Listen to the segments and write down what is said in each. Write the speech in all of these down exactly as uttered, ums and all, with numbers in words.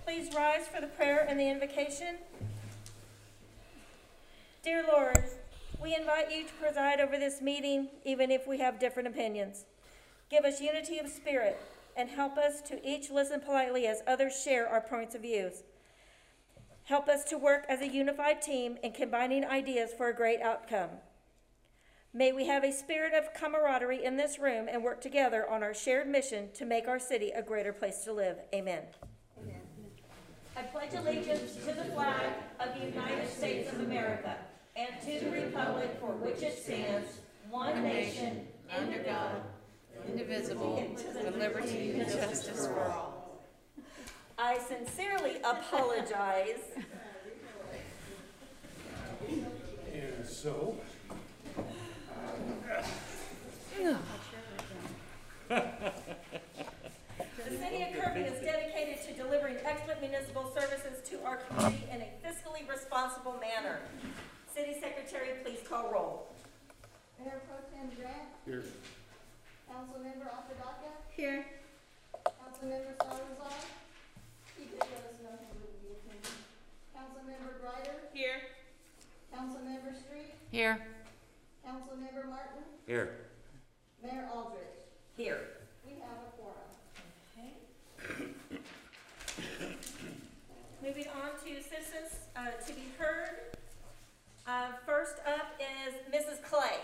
please rise for the prayer and the invocation. Dear Lord, we invite you to preside over this meeting, even if we have different opinions. Give us unity of spirit and help us to each listen politely as others share our points of views. Help us to work as a unified team in combining ideas for a great outcome. May we have a spirit of camaraderie in this room and work together on our shared mission to make our city a greater place to live. Amen. Amen. I pledge allegiance to the flag of the United States of America and to the republic for which it stands, one nation, under God, indivisible, with liberty and justice for all. I sincerely apologize. And so, the City of Kirby is dedicated to delivering excellent municipal services to our community in a fiscally responsible manner. City Secretary, please call roll. Mayor Pro Tem Grant. here. Councilmember Apodaca. Here. Councilmember Salazar. He did let us know he wouldn't be attending. Councilmember Greider. Here. Councilmember Street. Here. Councilmember Martin. Here. Mayor Aldrich. Here. We have a quorum. Okay. Moving on to citizens uh, to be heard. Uh, first up is Missus Clay.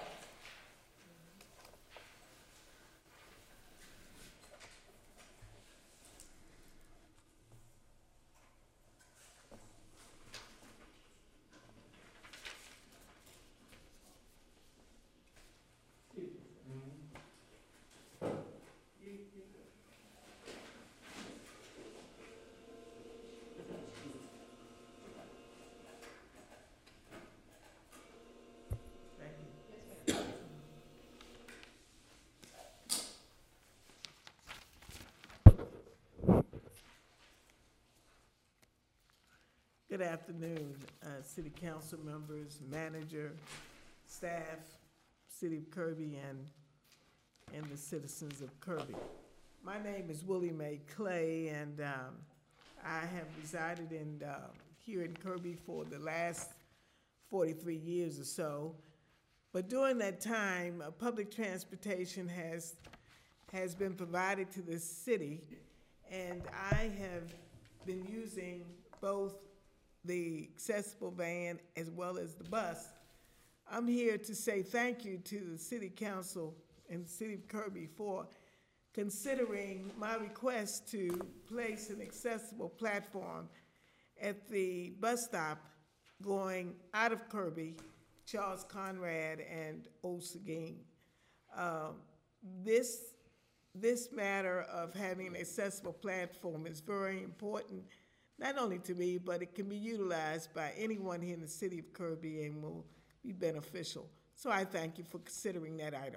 Good afternoon, uh, City Council members, manager, staff, City of Kirby, and, and the citizens of Kirby. My name is Willie Mae Clay, and um, I have resided in uh, here in Kirby for the last forty-three years or so. But during that time, uh, public transportation has, has been provided to the city, and I have been using both the accessible van as well as the bus. I'm here to say thank you to the City Council and the City of Kirby for considering my request to place an accessible platform at the bus stop going out of Kirby, Charles Conrad, and Old Seguin. Um, this, this matter of having an accessible platform is very important, not only to me, but it can be utilized by anyone here in the City of Kirby and will be beneficial. So I thank you for considering that item.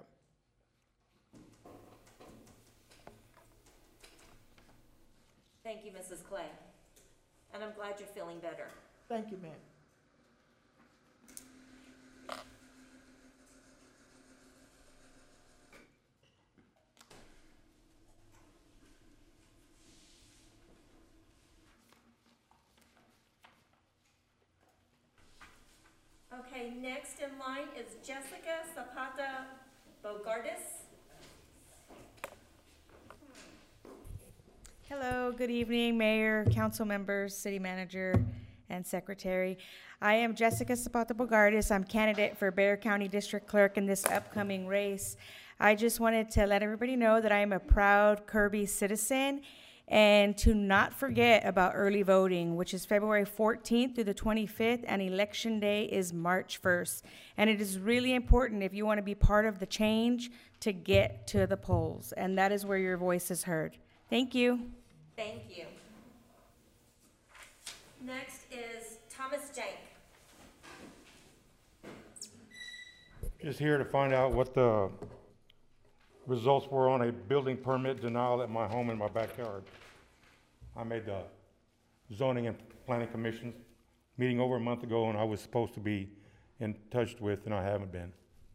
Thank you, Missus Clay. And I'm glad you're feeling better. Thank you, ma'am. Okay, next in line is Jessica Zapata Bogardis. Hello, good evening, Mayor, council members, city manager, and secretary. I am Jessica Zapata Bogardis. I'm candidate for Bexar County District Clerk in this upcoming race. I just wanted to let everybody know that I am a proud Kirby citizen, and to not forget about early voting, which is February fourteenth through the twenty-fifth, and election day is March first. And it is really important, if you want to be part of the change, to get to the polls, and that is where your voice is heard. Thank you. Thank you. Next is Thomas Jank. Just here to find out what the results were on a building permit denial at my home in my backyard. I made the zoning and planning commission meeting over a month ago, and I was supposed to be in touch with, and I haven't been.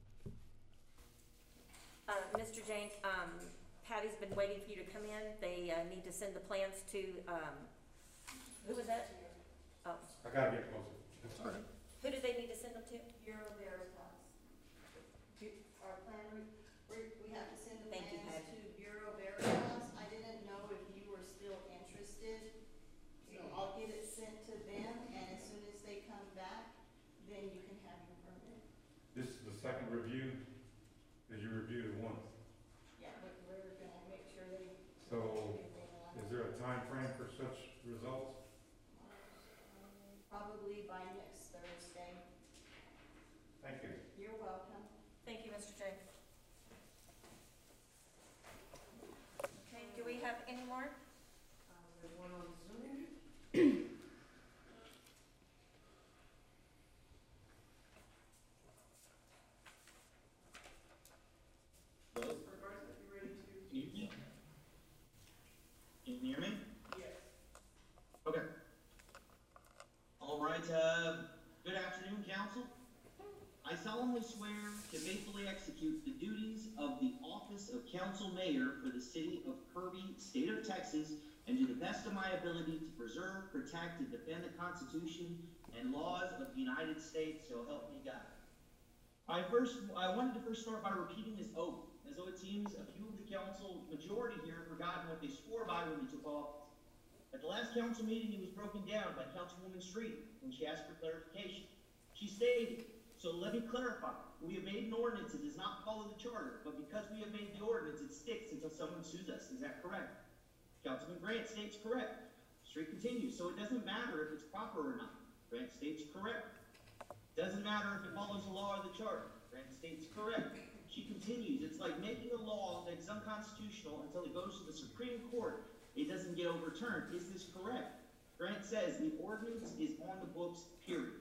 Uh, Mister Jank, um, Patty's been waiting for you to come in. They uh, need to send the plans to um, Who was that? Oh, I gotta get closer. It's all right. who do they need to send them to? Bureau Veritas. Our plan, we, we, we have to send the Thank you, plans Patty. to Bureau Veritas. I didn't know if you were still interested, so I'll get it sent to them, and as soon as they come back, then you can have your permit. This is the second review, that you reviewed it once. Yeah, but we're gonna make sure they. So, everything along. Is there a time frame for such results? Probably by next Thursday. Thank you. You're welcome. Thank you, Mister J. Okay, do we have any more? There's one on Zoom. Hello? If you're ready to. Can you, yeah. Can you hear me? Yes. Okay. All right, uh, good afternoon, council. I solemnly swear to faithfully execute the duties of the office of council mayor for the city of Kirby, state of Texas, and to the best of my ability to preserve, protect, and defend the Constitution and laws of the United States, so help me God. I first, I wanted to first start by repeating this oath, as though it seems a few of the council majority here have forgotten what they swore by when they took office. At the last council meeting, it was broken down by Councilwoman Street when she asked for clarification. She stated, so let me clarify, we have made an ordinance that does not follow the charter, but because we have made the ordinance, it sticks until someone sues us. Is that correct? Councilman Grant states correct. Street continues, so it doesn't matter if it's proper or not. Grant states correct. Doesn't matter if it follows the law or the charter. Grant states correct. She continues, it's like making a law that's unconstitutional until it goes to the Supreme Court. It doesn't get overturned. Is this correct? Grant says the ordinance is on the books, period.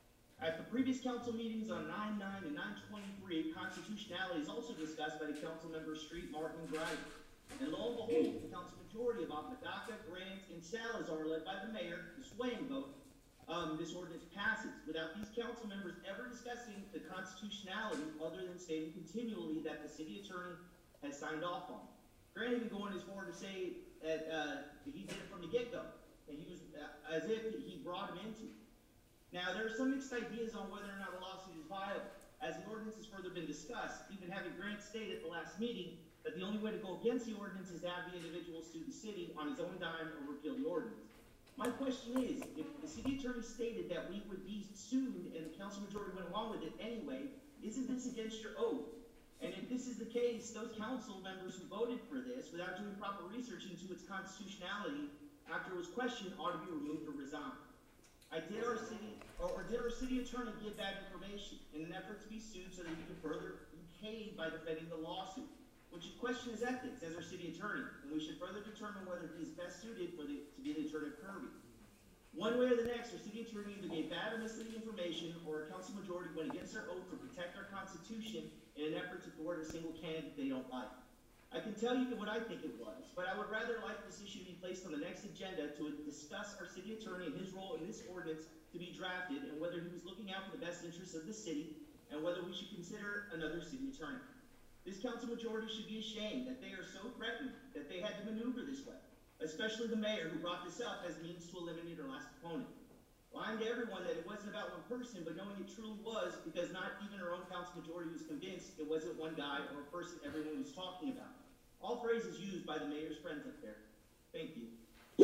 At the previous council meetings on nine nine and nine twenty-three, constitutionality is also discussed by the council members Street, Martin, and Grider. And lo and behold, the council majority of Apodaca, Grant, and Salazar, led by the mayor, the swaying vote, um, this ordinance passes without these council members ever discussing the constitutionality other than stating continually that the city attorney has signed off on. Grant even going as far to say that uh, he did it from the get-go, and he was uh, as if he brought him into it. Now, there are some mixed ideas on whether or not a lawsuit is viable. As the ordinance has further been discussed, even having Grant state at the last meeting that the only way to go against the ordinance is to have the individual sue the city on his own dime or repeal the ordinance. My question is, if the city attorney stated that we would be sued and the council majority went along with it anyway, isn't this against your oath? And if this is the case, those council members who voted for this without doing proper research into its constitutionality after it was questioned ought to be removed or resign. I did our city, or, or did our city attorney give bad information in an effort to be sued so that he could further be paid by defending the lawsuit? Which would question his ethics as our city attorney, and we should further determine whether he is best suited for the, to be the attorney of Kirby. One way or the next, our city attorney either gave bad or misleading information, or a council majority went against their oath to protect our constitution in an effort to thwart a single candidate they don't like. I can tell you what I think it was, but I would rather like this issue be placed on the next agenda to discuss our city attorney and his role in this ordinance to be drafted, and whether he was looking out for the best interests of the city, and whether we should consider another city attorney. This council majority should be ashamed that they are so threatened that they had to maneuver this way, especially the mayor who brought this up as means to eliminate our last opponent. Lying to everyone that it wasn't about one person, but knowing it truly was, because not even our own council majority was convinced it wasn't one guy or a person everyone was talking about. All phrases used by the mayor's friends up there. Thank you.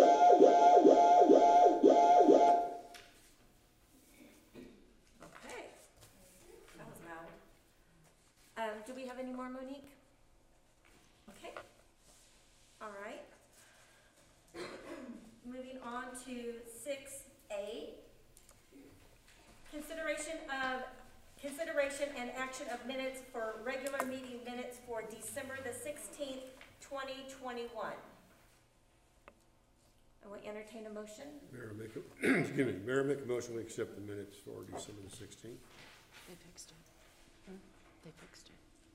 Okay. That was loud. Um, do we have any more, Monique? Okay. All right. Moving on to six A. Consideration of, consideration and action of minutes for regular meeting minutes for December the sixteenth, twenty twenty-one. I will entertain a motion. Mayor, make a, excuse me, Mayor, make a motion, we accept the minutes for December the sixteenth. They fixed it. Hmm? They fixed it.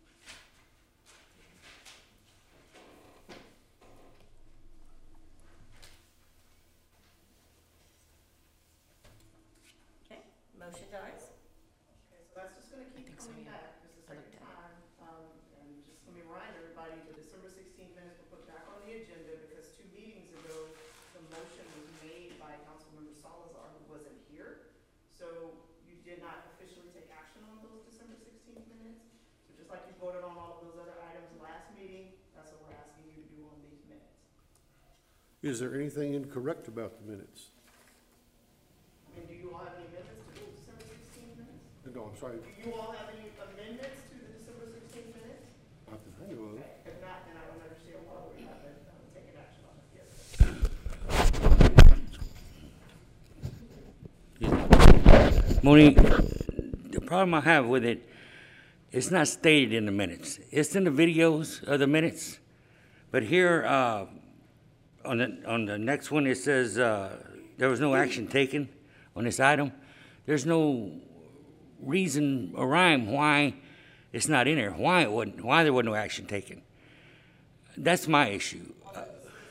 Okay, motion dies. Okay, so that's just gonna I keep think so, coming yeah. back, this is the I looked second at it. time. Um, and just let me remind everybody, the December sixteenth minutes were put back on the agenda because two meetings ago, the motion was made by Councilman voted on all of those other items last meeting. That's what we're asking you to do on these minutes. Is there anything incorrect about the minutes? I mean, do you all have any amendments to the December sixteenth minutes? No, I'm sorry, Do you all have any amendments to the December sixteenth minutes? not that I know of. If not, then I don't understand why we haven't um, taken action on it yet. Monique, the problem I have with it, it's not stated in the minutes. It's in the videos of the minutes, but here, uh, on the, on the next one, it says, uh, there was no action taken on this item. There's no reason or rhyme why it's not in there, why it wasn't, why there wasn't no action taken. That's my issue. Uh,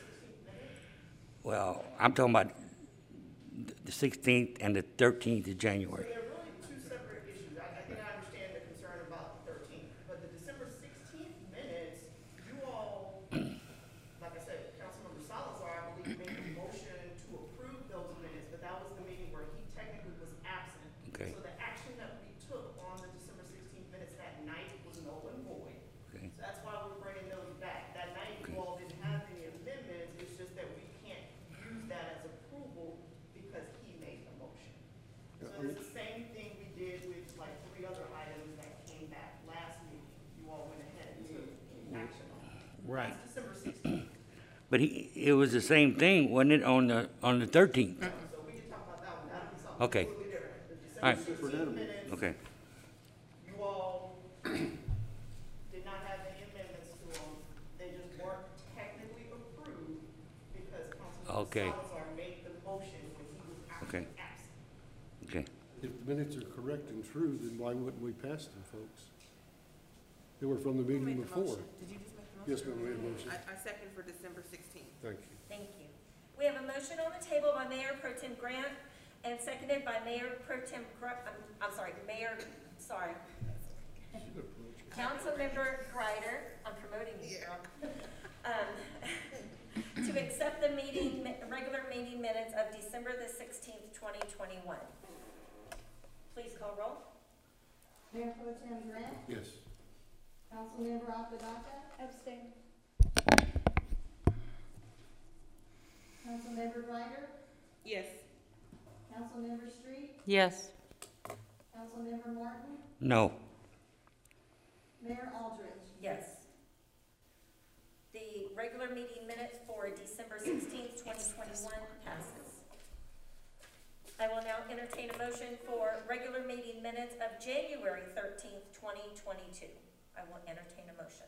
Well, I'm talking about the sixteenth and the thirteenth of January. They're really two separate issues. I, I think I understand the concern about the thirteenth, but the December sixteenth minutes, you all, like I said, Councilmember Salazar, I believe, made a motion to approve those minutes, but that was the meeting where he technically was absent. Okay. So the action that we took on the December sixteenth minutes that night was null and void. Okay. So that's why we're bringing those back. That night, you all didn't have any amendments, it's just that we can't use that as approval because he made the motion. So it's the same thing we did with like three other items that came back last meeting. You all went ahead and took action on. Right. That's December sixteenth. But he, it was the same thing, wasn't it, on the, on the thirteenth? So we can talk about that one. That'll be something Okay. completely different. The All right. December sixteenth minutes, Okay. you all did not have any amendments to them. They just weren't technically approved because Councilmember Okay. Salazar made the motion when he was Okay. actually absent. Okay. If the minutes are correct and true, then why wouldn't we pass them, folks? They were from the meeting before. Did you just make the motion? Yes, ma'am, we made a motion. I, I second for December sixteenth. Thank you. Thank you. We have a motion on the table by Mayor Pro Tem Grant and seconded by Mayor Pro Tem, Gr- I'm, I'm sorry, Mayor, sorry. Councilmember Greider, I'm promoting you, girl. Um, to accept the meeting, mi- regular meeting minutes of December the sixteenth, twenty twenty-one. Please call roll. Mayor Pro Tem Grant, Yes. Councilmember Apadaka, Abstain. Councilmember Ryder, Yes. Councilmember Street, Yes. Councilmember Martin, No. Mayor Aldridge. Yes. The regular meeting minutes for December sixteenth, twenty twenty-one passes. I will now entertain a motion for regular meeting minutes of January thirteenth, twenty twenty-two. I will entertain a motion.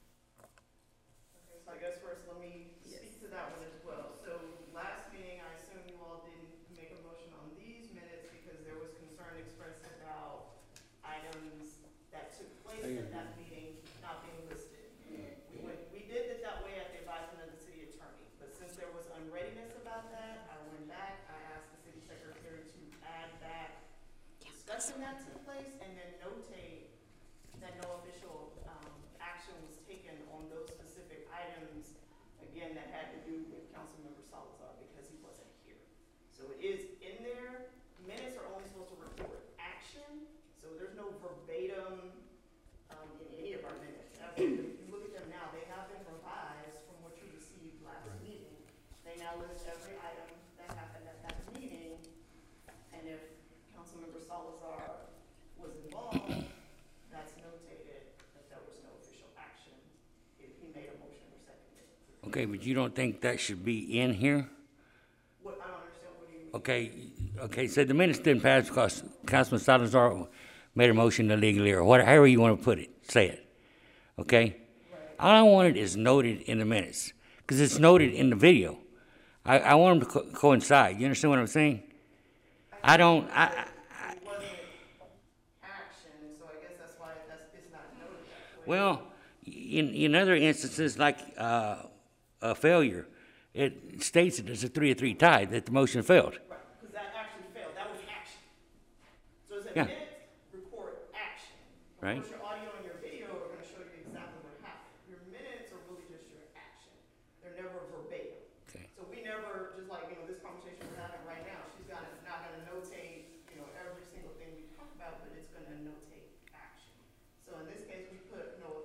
Okay, so I guess first let me speak to that one as well. So last meeting, I assume you all didn't make a motion on these minutes because there was concern expressed about items that took place at that meeting not being listed. We went, we did it that way at the advisement of the city attorney, but since there was unreadiness about that, I went back, I asked the city secretary to add that discussion that took place and then notate that no official, um, action was taken on those specific items, again, that had to do with Councilmember Salazar because he wasn't here. So it is in there, minutes are only supposed to record action, so there's no verbatim, um, in any of our minutes. As if you look at them now, they have been revised from what you received last meeting. They now list every item that happened at that meeting, and if Councilmember Salazar was involved, that's notated that there was no official action if he made a motion or seconded it. Okay, but you don't think that should be in here? What, I don't understand, what do you mean? Okay, okay, so the minutes didn't pass because Councilman Salazar made a motion illegally, or whatever, however you want to put it, say it, okay? All I wanted is noted in the minutes, because it's noted in the video. I, I want them to co- coincide, you understand what I'm saying? I don't, I, I, It wasn't action, so I guess that's why that's, it's not noted that way. well, in, in other instances, like, uh, a failure, it states it as a three or three tie, that the motion failed. Right, because that actually failed, that was action. So it's a Yeah. minutes record action. Of Right. course, your audio and your video are gonna show you exactly what happened. Your minutes are really just your action. They're never verbatim. Okay. So we never, just like, you know, this conversation we're having right now, she's gonna, not gonna notate, you know, every single thing we talk about, but it's gonna notate action. So in this case, we put no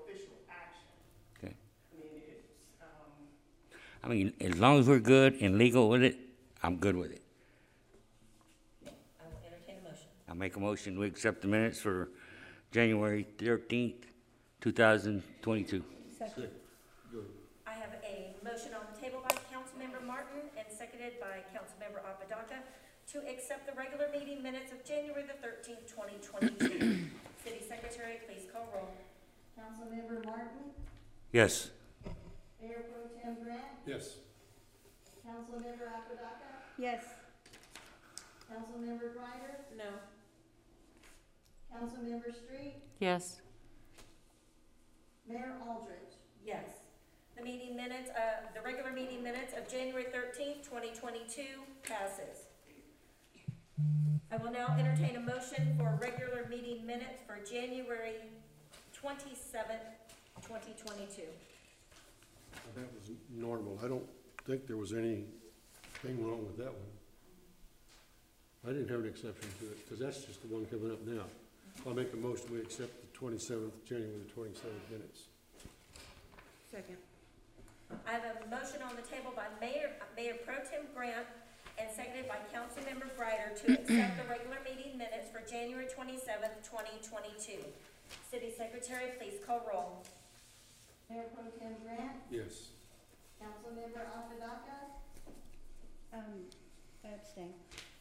I mean, as long as we're good and legal with it, I'm good with it. I will entertain a motion. I make a motion, we accept the minutes for January thirteenth, two thousand twenty-two. Second. I have a motion on the table by Councilmember Martin and seconded by Councilmember Apodaca to accept the regular meeting minutes of January the thirteenth, twenty twenty-two. City Secretary, please call roll. Councilmember Martin, Yes. Mayor Pro Tem Grant, Yes. Councilmember Apodaca, Yes. Councilmember Greider, No. Councilmember Street, Yes. Mayor Aldridge. Yes. The meeting minutes, uh, the regular meeting minutes of January thirteenth, twenty twenty-two passes. I will now entertain a motion for regular meeting minutes for January twenty-seventh, twenty twenty-two. That was normal. I don't think there was anything wrong with that one. I didn't have an exception to it, because that's just the one coming up now. I'll make a motion, we accept the twenty-seventh, January twenty-seventh minutes. Second. I have a motion on the table by Mayor, Mayor Pro Tem Grant and seconded by Councilmember Greider to accept the regular meeting minutes for January twenty-seventh, twenty twenty-two. City Secretary, please call roll. Mayor Pro Tem Grant, Yes. Councilmember Apodaca, Um, I abstain.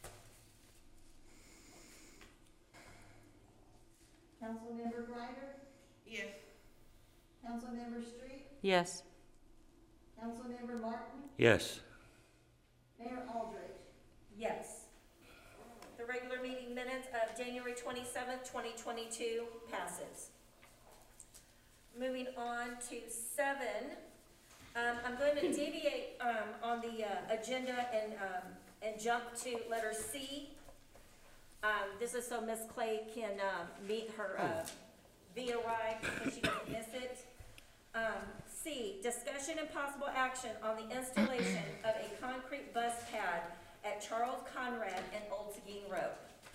Councilmember Greider, Yes. Councilmember Street, Yes. Councilmember Martin, Yes. Mayor Aldridge. Yes. The regular meeting minutes of January twenty-seventh, twenty twenty-two passes. Moving on to seven, um, I'm going to deviate, um, on the, uh, agenda and, um, and jump to letter C. Um, this is so Miss Clay can, uh, meet her, uh, via ride, so she doesn't miss it. Um, C, discussion and possible action on the installation of a concrete bus pad at Charles Conrad and Old Seguin Road.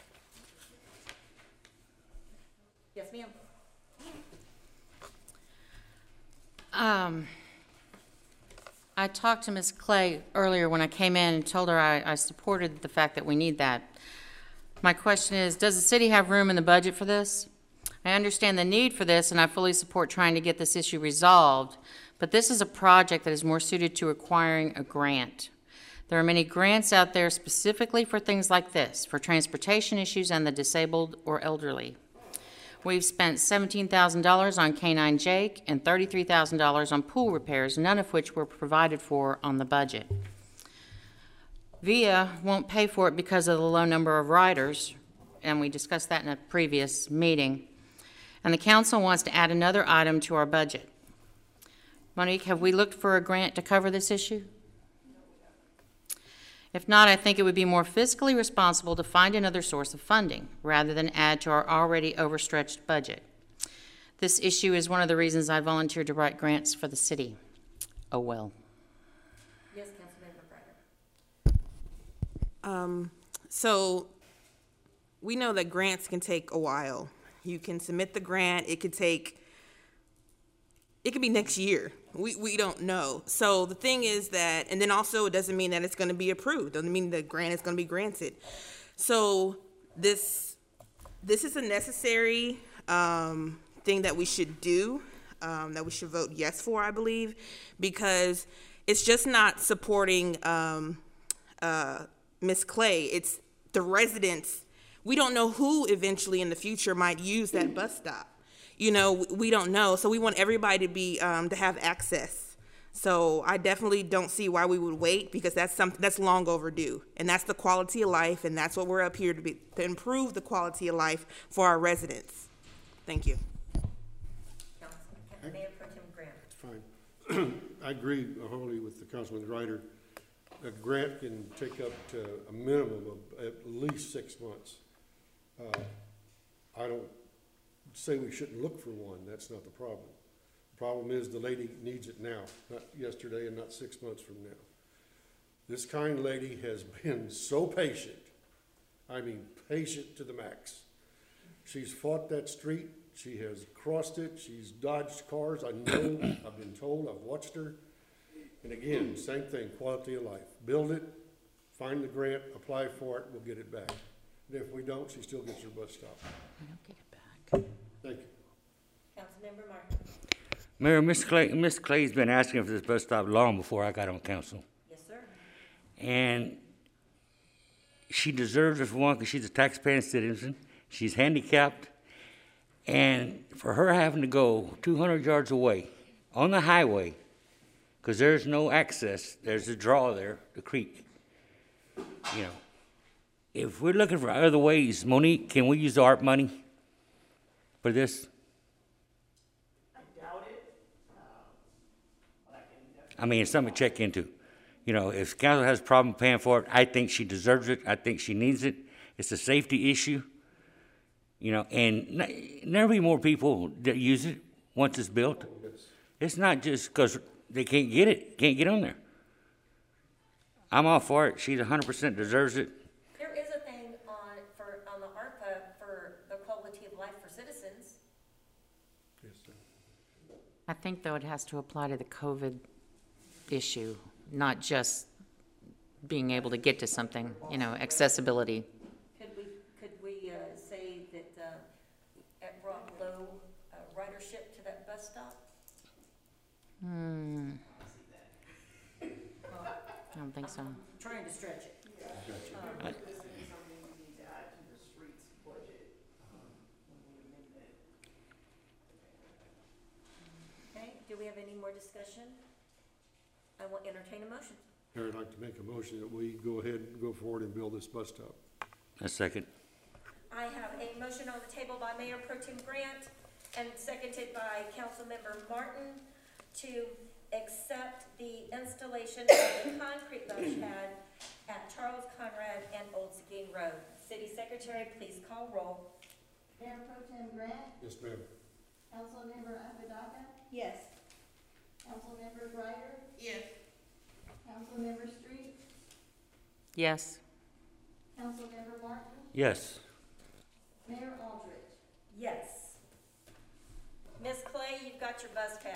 Yes, ma'am. Um, I talked to Miz Clay earlier when I came in and told her I, I supported the fact that we need that. My question is, does the city have room in the budget for this? I understand the need for this, and I fully support trying to get this issue resolved, but this is a project that is more suited to acquiring a grant. There are many grants out there specifically for things like this, for transportation issues and the disabled or elderly. We've spent seventeen thousand dollars on K nine Jake and thirty-three thousand dollars on pool repairs, none of which were provided for on the budget. V I A won't pay for it because of the low number of riders, and we discussed that in a previous meeting. And the council wants to add another item to our budget. Monique, have we looked for a grant to cover this issue? If not, I think it would be more fiscally responsible to find another source of funding rather than add to our already overstretched budget. This issue is one of the reasons I volunteered to write grants for the city. Oh well. Yes, Councilmember Greider. Um, so we know that grants can take a while. You can submit the grant, it could take, it could be next year. We, we don't know. So the thing is that, and then also it doesn't mean that it's gonna be approved, doesn't mean the grant is gonna be granted. So this, this is a necessary, um, thing that we should do, um, that we should vote yes for, I believe, because it's just not supporting, um, uh, Miz Clay. It's the residents. We don't know who eventually in the future might use that bus stop. You know, we don't know. So we want everybody to be, um, to have access. So I definitely don't see why we would wait, because that's something that's long overdue. And that's the quality of life, and that's what we're up here to be, to improve the quality of life for our residents. Thank you. Council, Mayor Pro Tem Grant. It's fine. I agree wholly with the Councilman Ryder. A grant can take up to a minimum of at least six months. Uh, I don't say we shouldn't look for one. That's not the problem. The problem is the lady needs it now, not yesterday and not six months from now. This kind lady has been so patient. I mean, patient to the max. She's fought that street. She has crossed it. She's dodged cars. I know, I've been told, I've watched her. And again, same thing, quality of life. Build it, find the grant, apply for it, we'll get it back. And if we don't, she still gets her bus stop. I don't get it back. Thank you. Councilmember Martin. Mayor, Miss Clay, Miss Clay's been asking for this bus stop long before I got on council. Yes, sir. And she deserves it for one, because she's a taxpaying citizen. She's handicapped. And for her having to go two hundred yards away on the highway, because there's no access, there's a draw there, the creek. You know, if we're looking for other ways, Monique, can we use the A R P money for this? I doubt it, um, but I can definitely. I mean, it's something to check into. You know, if council has a problem paying for it, I think she deserves it. I think she needs it. It's a safety issue. You know, and n- there'll be more people that use it once it's built. It's not just because they can't get it, can't get on there. I'm all for it. She one hundred percent deserves it. There is a thing on, for, on the ARPA for the quality of life for citizens. Yes, sir. I think, though, it has to apply to the COVID issue, not just being able to get to something, you know, accessibility. Could we, could we, uh, say that, uh, it brought low, uh, ridership to that bus stop? Hmm. I don't think so. I'm trying to stretch it. I- This is something we need to add to the streets budget, um, when we amend it. Okay, do we have any more discussion? I will entertain a motion. Mayor, I'd like to make a motion that we go ahead and go forward and build this bus stop. A second. I have a motion on the table by Mayor Pro Tem Grant and seconded by Councilmember Martin to accept the installation of the concrete bus pad at Charles Conrad and Old Seguin Road. City Secretary, please call roll. Mayor Pro Tem Grant, Yes, ma'am. Councilmember Apodaca, Yes. Councilmember Ryder, Yes. Councilmember Street, Yes. Councilmember Martin, Yes. Mayor Aldrich. Yes. Miss Clay, you've got your bus pad.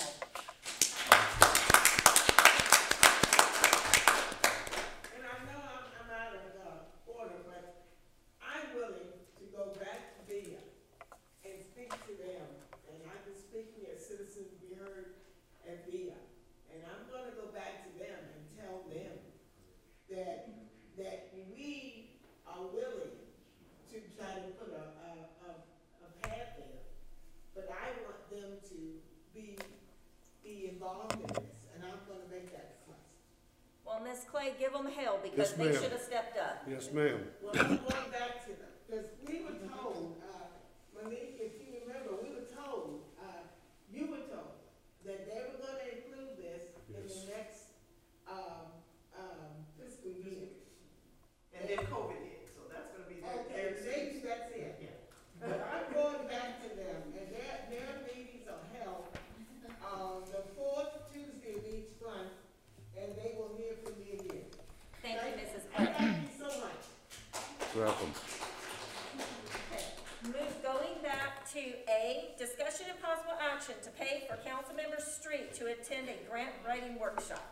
And I know I'm, I'm out of, uh, order, but I'm willing to go back to VIA and speak to them. And I've been speaking as citizens, we heard at VIA. And I'm gonna go back to them and tell them that, that we are willing to try to put a, a, a, a pad there. But I want them to be, be involved in this, and I'm gonna make that fuss. Well, Miss Clay, give them hell because Yes, they ma'am. should have stepped up. Yes, ma'am. Well, I'm going back to them, because we were told, uh, Monique, if you remember, we were told, uh, you were told that they were gonna include this in Yes. the next, um, um, fiscal year. And then COVID hit, so that's gonna be their, Okay, their maybe that's it. Yeah. But I'm going back to them, and their, their meetings are held, um, the fourth Tuesday of each month, and they will hear from me again. Thank you, Missus Clay. Thank you so much. Welcome. Okay. Move, going back to A, discussion and possible action to pay for Councilmember Street to attend a grant writing workshop.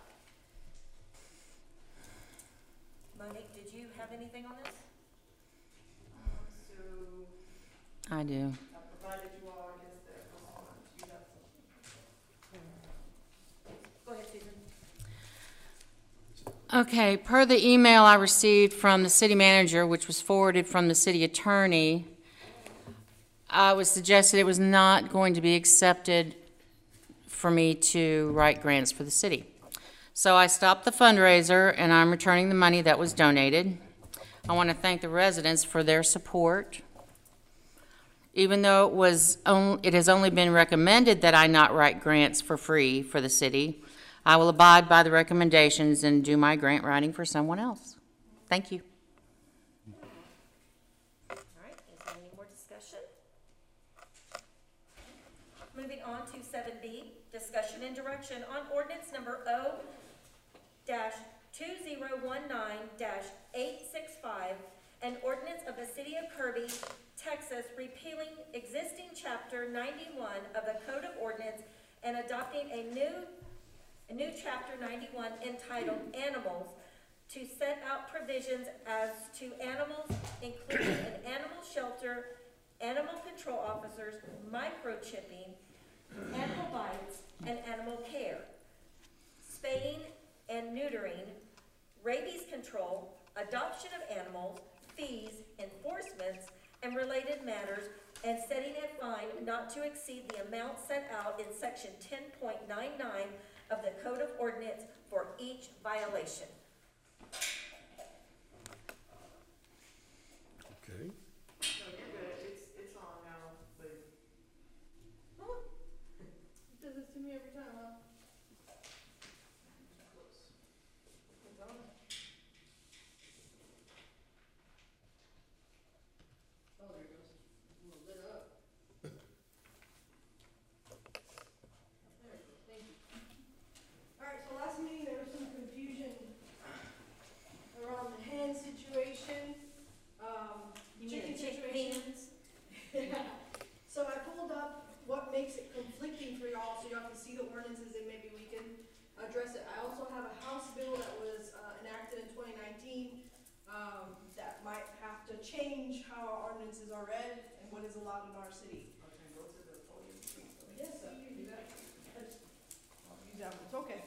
Monique, did you have anything on this? Um, so I do. I provided you all, I guess, that response, you have something. Go ahead, Susan. Okay, per the email I received from the city manager, which was forwarded from the city attorney, I was suggested it was not going to be accepted for me to write grants for the city. So I stopped the fundraiser, and I'm returning the money that was donated. I want to thank the residents for their support. Even though it was, on- it has only been recommended that I not write grants for free for the city, I will abide by the recommendations and do my grant writing for someone else. Thank you. All right, is there any more discussion? Moving on to seven B, discussion and direction on ordinance number O dash two zero one nine dash eight six five, an ordinance of the city of Kirby, Texas, repealing existing chapter ninety-one of the Code of Ordinance and adopting a new a new chapter ninety-one entitled Animals to set out provisions as to animals, including an animal shelter, animal control officers, microchipping, animal bites, and animal care, spaying and neutering, rabies control, adoption of animals, fees, enforcements, and related matters, and setting a fine not to exceed the amount set out in section ten point nine nine of the Code of Ordinance for each violation. Okay. No, you're good, it's, it's on now, but. It does this to me every time, huh? Oh, there it goes. A little lit up. There it goes, thank you. All right, so last meeting, there was some confusion around the hen situation, um, You mean chicken chick situation. So I pulled up what makes it conflicting for y'all, so y'all can see the ordinances, and maybe we can address it. I also have a House bill that was uh, enacted in twenty nineteen, um, that might have to change how our ordinances are read and what is allowed in our city. Okay, go to the podium, please. Yes, sir, you can do that. I'll use that one, it's okay.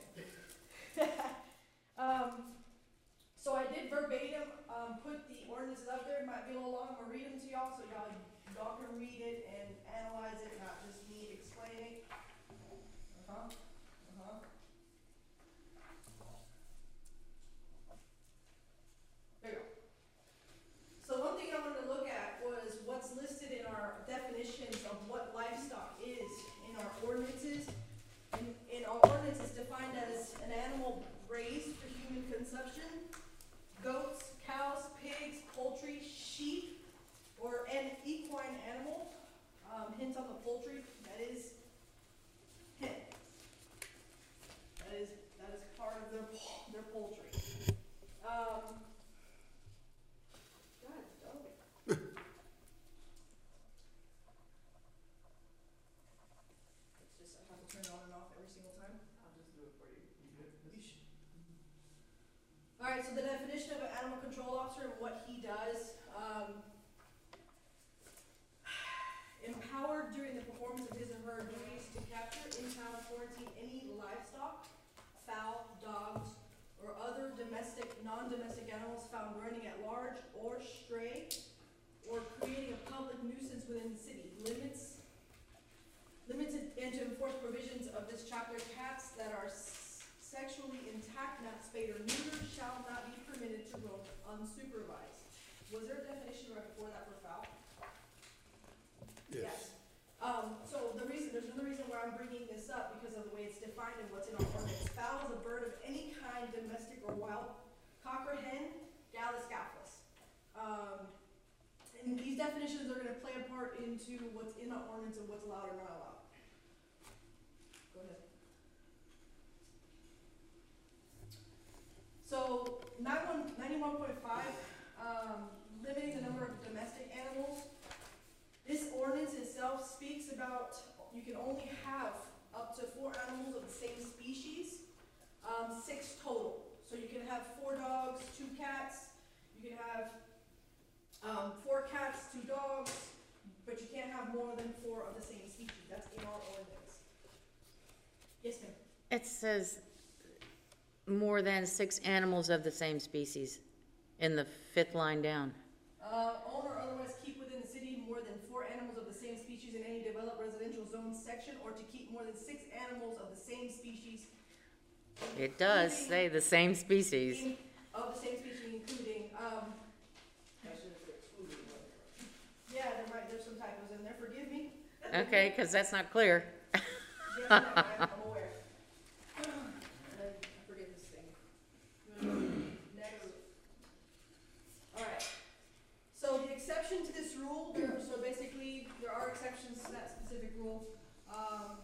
Um, so I did verbatim, um, put the ordinances up there, it might be a little long, I'm gonna read them to y'all, so y'all, y'all can read it and analyze it, not just me explaining. Uh-huh, uh-huh. There you go. So one thing I wanted to look at was what's listed in our definitions of what livestock is in our ordinances. In, in our ordinance, it's defined as an animal raised for human consumption, goats, cows, pigs, poultry, sheep, or an equine animal. Um, hint on the poultry, that is hen. That is, that is part of their, their poultry. Um, God, dog. It's just, I have to turn it on and off every single time. I'll just do it for you. You good? You should. All right, so the definition of an animal control officer and what he does, um, empowered during the performance of his or her duties to capture, impound, quarantine any livestock, fowl, dogs, or other domestic, non-domestic animals found running at large or stray, or creating a public nuisance within the city. Limits, limited and to enforce provisions of this chapter, cats that are sexually intact, not spayed or neutered, shall not be permitted to roam unsupervised. Was there a definition right before that for fowl? Yes. Um, so the reason, there's another reason why I'm bringing this up, because of the way it's defined and what's in our ordinance. Fowl is a bird of any kind, domestic or wild, cock or hen, Gallus scapulus. Um, and these definitions are gonna play a part into what's in our ordinance and what's allowed or not allowed. Go ahead. So, ninety-one point five, um, limiting the number of domestic animals. This ordinance itself speaks about, you can only have up to four animals of the same species, um, six total. So you can have four dogs, two cats, you can have, um, four cats, two dogs, but you can't have more than four of the same species. That's in our ordinance. Yes, ma'am. It says more than six animals of the same species in the fifth line down. Uh, own or otherwise keep within the city more than four animals of the same species in any developed residential zone section, or to keep more than six animals of the same species. It does say the same species. in- Of the same species, including, um, I should have said excluded. yeah, there might, there's some typos in there, forgive me. Okay, because that's not clear. Yes, ma'am, I'm I'm aware. And then I forget this thing. Next. All right. So the exception to this rule, there, so basically, there are exceptions to that specific rule. Um,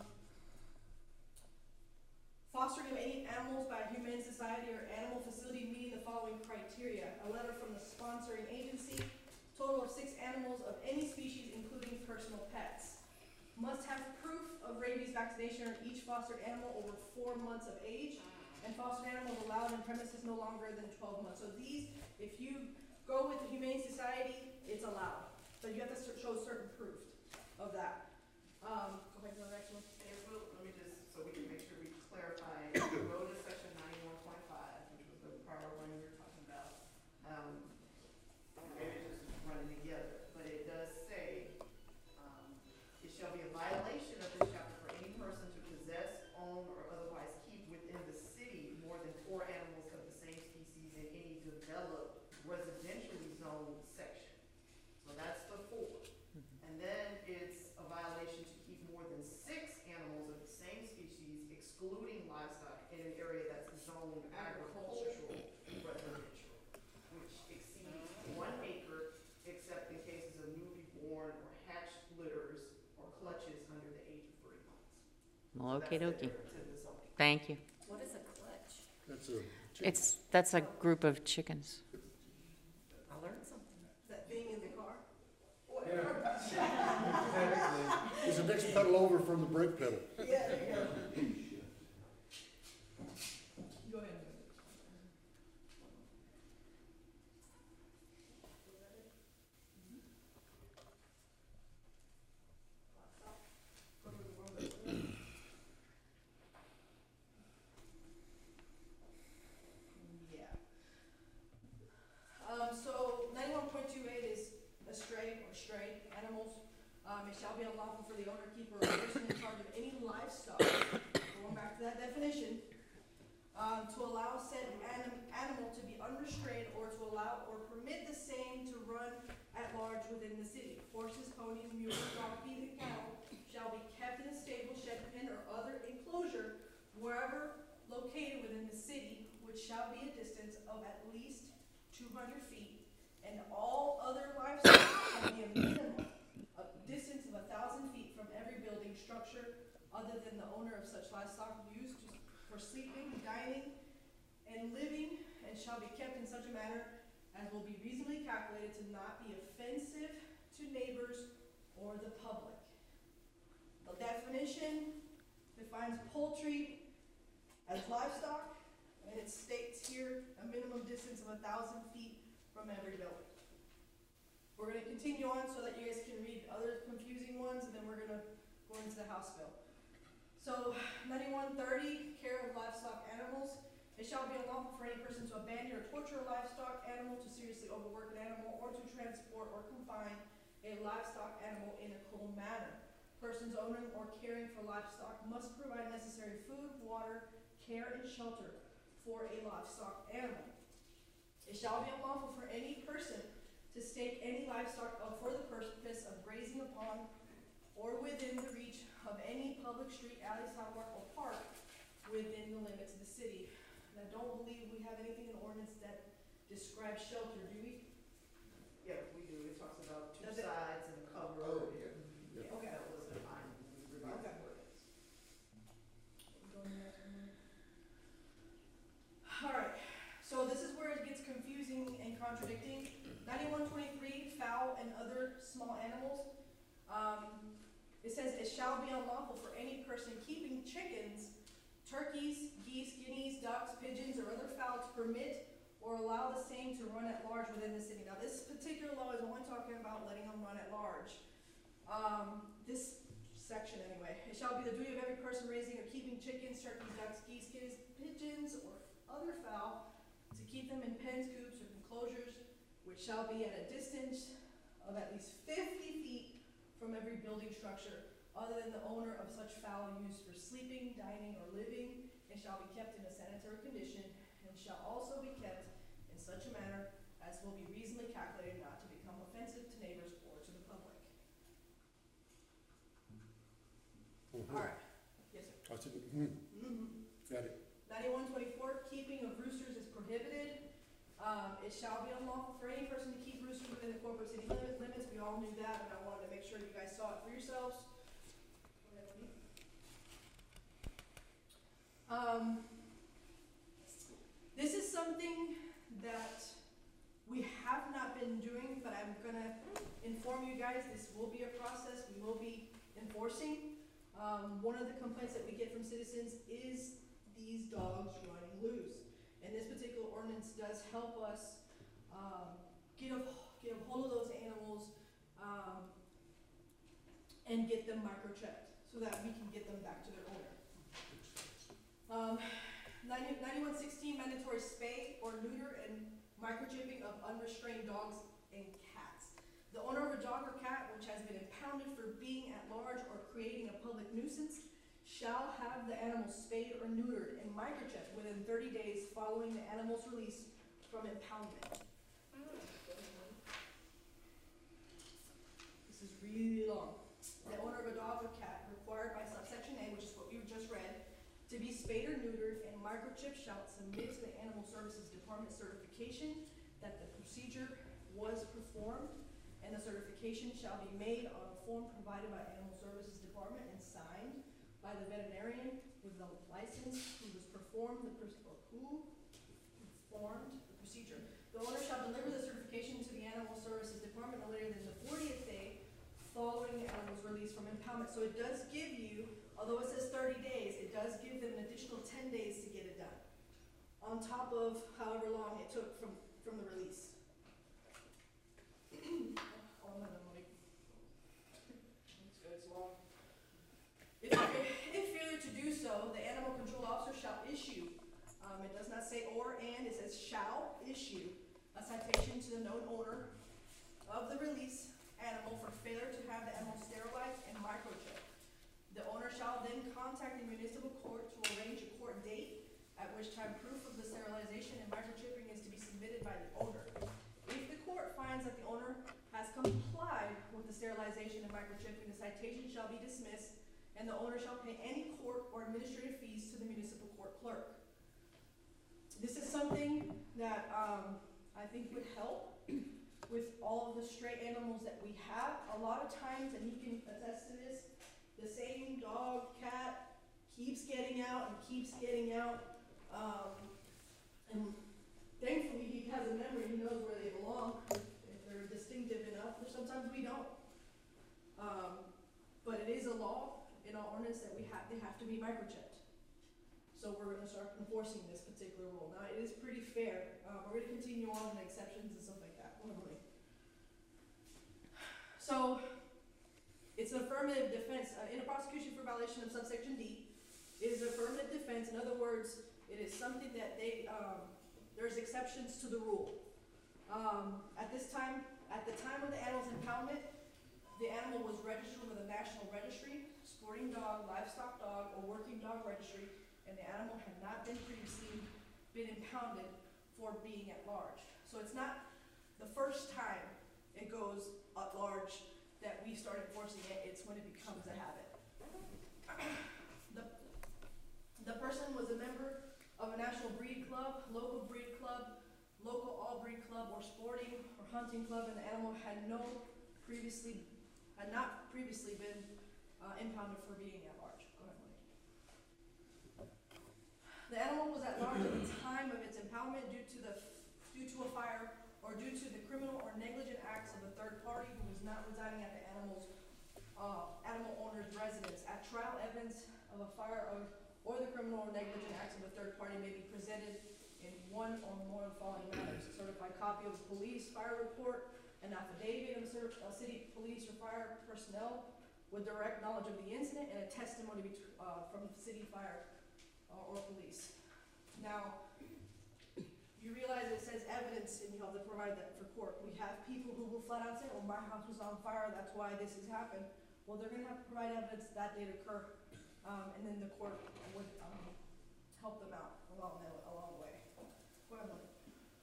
fostering of any animals by a humane society or animal facility meeting the following criteria. A letter from the sponsoring agency, total of six animals of any species, including personal pets. must have proof of rabies vaccination on each fostered animal over four months of age, and fostered animals allowed in premises no longer than twelve months. So these, if you go with the Humane Society, it's allowed, but you have to cer- show certain proof of that. Um, go ahead to the next one. And we'll, let me just, so we can make sure we clarify, we go to section ninety-one point five, which was the prior one we were talking about. Um, maybe just running together, but it does say, um, it shall be a violation of this chapter for any person to possess, own, or otherwise keep within the city more than four animals of the same species in any developed residentially zoned section. So that's the four. And then it's a violation to keep more than six animals of the same species, excluding livestock, in an area that's zoned agricultural residential, which exceeds one acre, except in cases of newly born or hatched litters or clutches under the age of three months. Well, So okey that's dokey. the- to the zoning. Thank you. What is a clutch? That's a. It's, that's a group of chickens. I learned something. That thing in the car? It's the next pedal over from the brake pedal. Yeah, there you go. Go ahead. Yeah. Um, so ninety-one point two eight is a stray or stray animals. Um, it shall be unlawful for the owner, keeper, or person in charge of any livestock, going back to that definition, um, to allow said anim- animal to be unrestrained or to allow or permit the same to run at large within the city. Horses, ponies, mules, donkeys, and cattle shall be kept in a stable, shed, pen, or other enclosure wherever located within the city, which shall be a distance of at least two hundred feet, and all other livestock shall be a minimum of distance of a thousand feet from every building structure other than the owner of such livestock used to- for sleeping, dining, and living, and shall be kept in such a manner as will be reasonably calculated to not be offensive to neighbors or the public. The definition defines poultry as livestock, and it states here a minimum distance of a thousand feet from every building. We're gonna continue on so that you guys can read other confusing ones, and then we're gonna go into the House bill. So ninety-one thirty, care of livestock animals. It shall be unlawful for any person to abandon or torture a livestock animal, to seriously overwork an animal, or to transport or confine a livestock animal in a cruel manner. Persons owning or caring for livestock must provide necessary food, water, care, and shelter for a livestock animal. It shall be unlawful for any person to stake any livestock up for the purpose of grazing upon or within the reach of any public street, alley, sidewalk, or park within the limits of the city. And I don't believe we have anything in ordinance that describes shelter, do we? Yeah, we do. It talks about two Does it? sides and cover. Oh, and- yeah. Okay. That was defined when we revised the Okay. ordinance. Go to the next one. Alright, so this is where it gets confusing and contradicting. Ninety-one twenty-three, fowl and other small animals. Um, it says, it shall be unlawful for any person keeping chickens, turkeys, geese, guineas, ducks, pigeons, or other fowl to permit or allow the same to run at large within the city. Now, this particular law is only talking about letting them run at large. Um, this section anyway. It shall be the duty of every person raising or keeping chickens, turkeys, ducks, geese, guineas, pigeons, or other fowl to keep them in pens, coops, or enclosures, which shall be at a distance of at least fifty feet from every building structure, other than the owner of such fowl used for sleeping, dining, or living, and shall be kept in a sanitary condition, and shall also be kept in such a manner as will be reasonably calculated not to become offensive to neighbors or to the public. Alright, yes, sir. I said, hmm, Mm-hmm. got it. Ninety-one twenty-four, keeping of roosters is prohibited. Um, it shall be unlawful for any person to keep roosters within the corporate city limit- limits. We all knew that, but I wanted to make sure you guys saw it for yourselves. Go ahead, Lee. Um, this is something that we have not been doing, but I'm gonna inform you guys, this will be a process. We will be informing enforcing. Um, one of the complaints that we get from citizens is these dogs running loose. And this particular ordinance does help us, um, get a, get a hold of those animals, um, and get them microchipped so that we can get them back to their owner. Um, ninety-one sixteen mandatory spay or neuter and microchipping of unrestrained dogs and cats. The owner of a dog or cat which has been impounded for being at large or creating a public nuisance shall have the animal spayed or neutered and microchipped within thirty days following the animal's release from impoundment. This is really long. The owner of a dog or cat required by subsection A, which is what we just read, to be spayed or neutered and microchipped shall submit to the Animal Services Department certification that the procedure was performed, and the certification shall be made on a form provided by Animal Services Department and signed by the veterinarian with the license who was performed the or who performed the procedure. The owner shall deliver the certification to the Animal Services Department no later than the fortieth day following the animal's release from impoundment. So it does give you, although it says thirty days, it does give them an additional ten days to get it done, on top of however long it took from, from the release. Oh, no, no, wait. It's good, it's long. If, if failure to do so, the animal control officer shall issue, um, it does not say or and, it says shall issue a citation to the known owner of the release animal for failure to have the animal sterilized and microchipped. The owner shall then contact the municipal court to arrange a court date, at which time proof of the sterilization and microchipping is to be submitted by the owner. If the court finds that the owner has complied with the sterilization and microchipping, the citation shall be dismissed, and the owner shall pay any court or administrative fees to the municipal court clerk. This is something that um, I think would help with all of the stray animals that we have. A lot of times, and he can attest to this, the same dog, cat keeps getting out and keeps getting out. Um, and thankfully, he has a memory. He knows where they belong, if they're distinctive enough. But sometimes we don't. Um, but it is a law in our ordinance that we have, they have to be microchipped. So we're going to start enforcing this particular rule. Now, it is pretty fair. Uh, we're going to continue on in exceptions and stuff like that. So, it's an affirmative defense. Uh, in a prosecution for violation of subsection D, it is an affirmative defense. In other words, it is something that they, um, there's exceptions to the rule. Um, at this time, at the time of the animal's impoundment, the animal was registered with a national registry, sporting dog, livestock dog, or working dog registry, and the animal had not been previously been impounded for being at large. So it's not the first time it goes at large that we start enforcing it, it's when it becomes a habit. The, the person was a member of a national breed club, local breed club, local all breed club, or sporting or hunting club, and the animal had no previously, had not previously been uh, impounded for being at large. Go ahead, Mike. The animal was at large at the time of its impoundment due to the due to a fire or due to the criminal or negligent acts of a third party who was not residing at the animal's uh, animal owner's residence. At trial, evidence of a fire or, or the criminal or negligent acts of a third party may be presented in one or more of the following matters: a certified copy of a police fire report, an affidavit of a city police or fire personnel with direct knowledge of the incident, and a testimony uh, from the city fire uh, or police. Now, you realize it says evidence, and you have to provide that for court. We have people who will flat out say, "Oh, my house was on fire, that's why this has happened." Well, they're going to have to provide evidence that did occur, um, and then the court would um, help them out along the, along the way. Go ahead, Mike.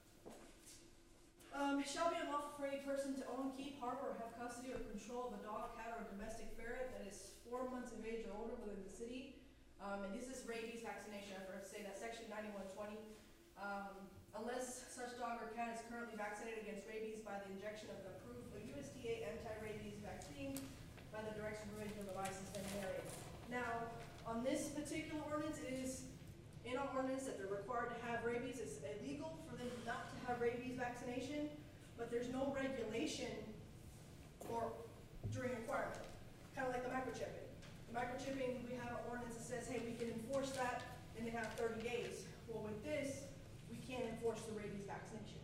Um, it shall be unlawful for any person to own, keep, harbor, or have custody or control of a dog, cat, or a domestic ferret that is four months of age or older within the city. Um, and this is rabies vaccination. I forgot to say that, section ninety-one twenty. Um, unless such dog or cat is currently vaccinated against rabies by the injection of an approved U S D A anti-rabies vaccine by the direct supervision of the licensed veterinarian. Now, on this particular ordinance, it is in our ordinance that they're required to have rabies. It's illegal for them not to have rabies vaccination, but there's no regulation or during requirement, kind of like the microchipping. Microchipping, we have an ordinance that says, hey, we can enforce that, and they have thirty days. Well, with this, we can't enforce the rabies vaccination.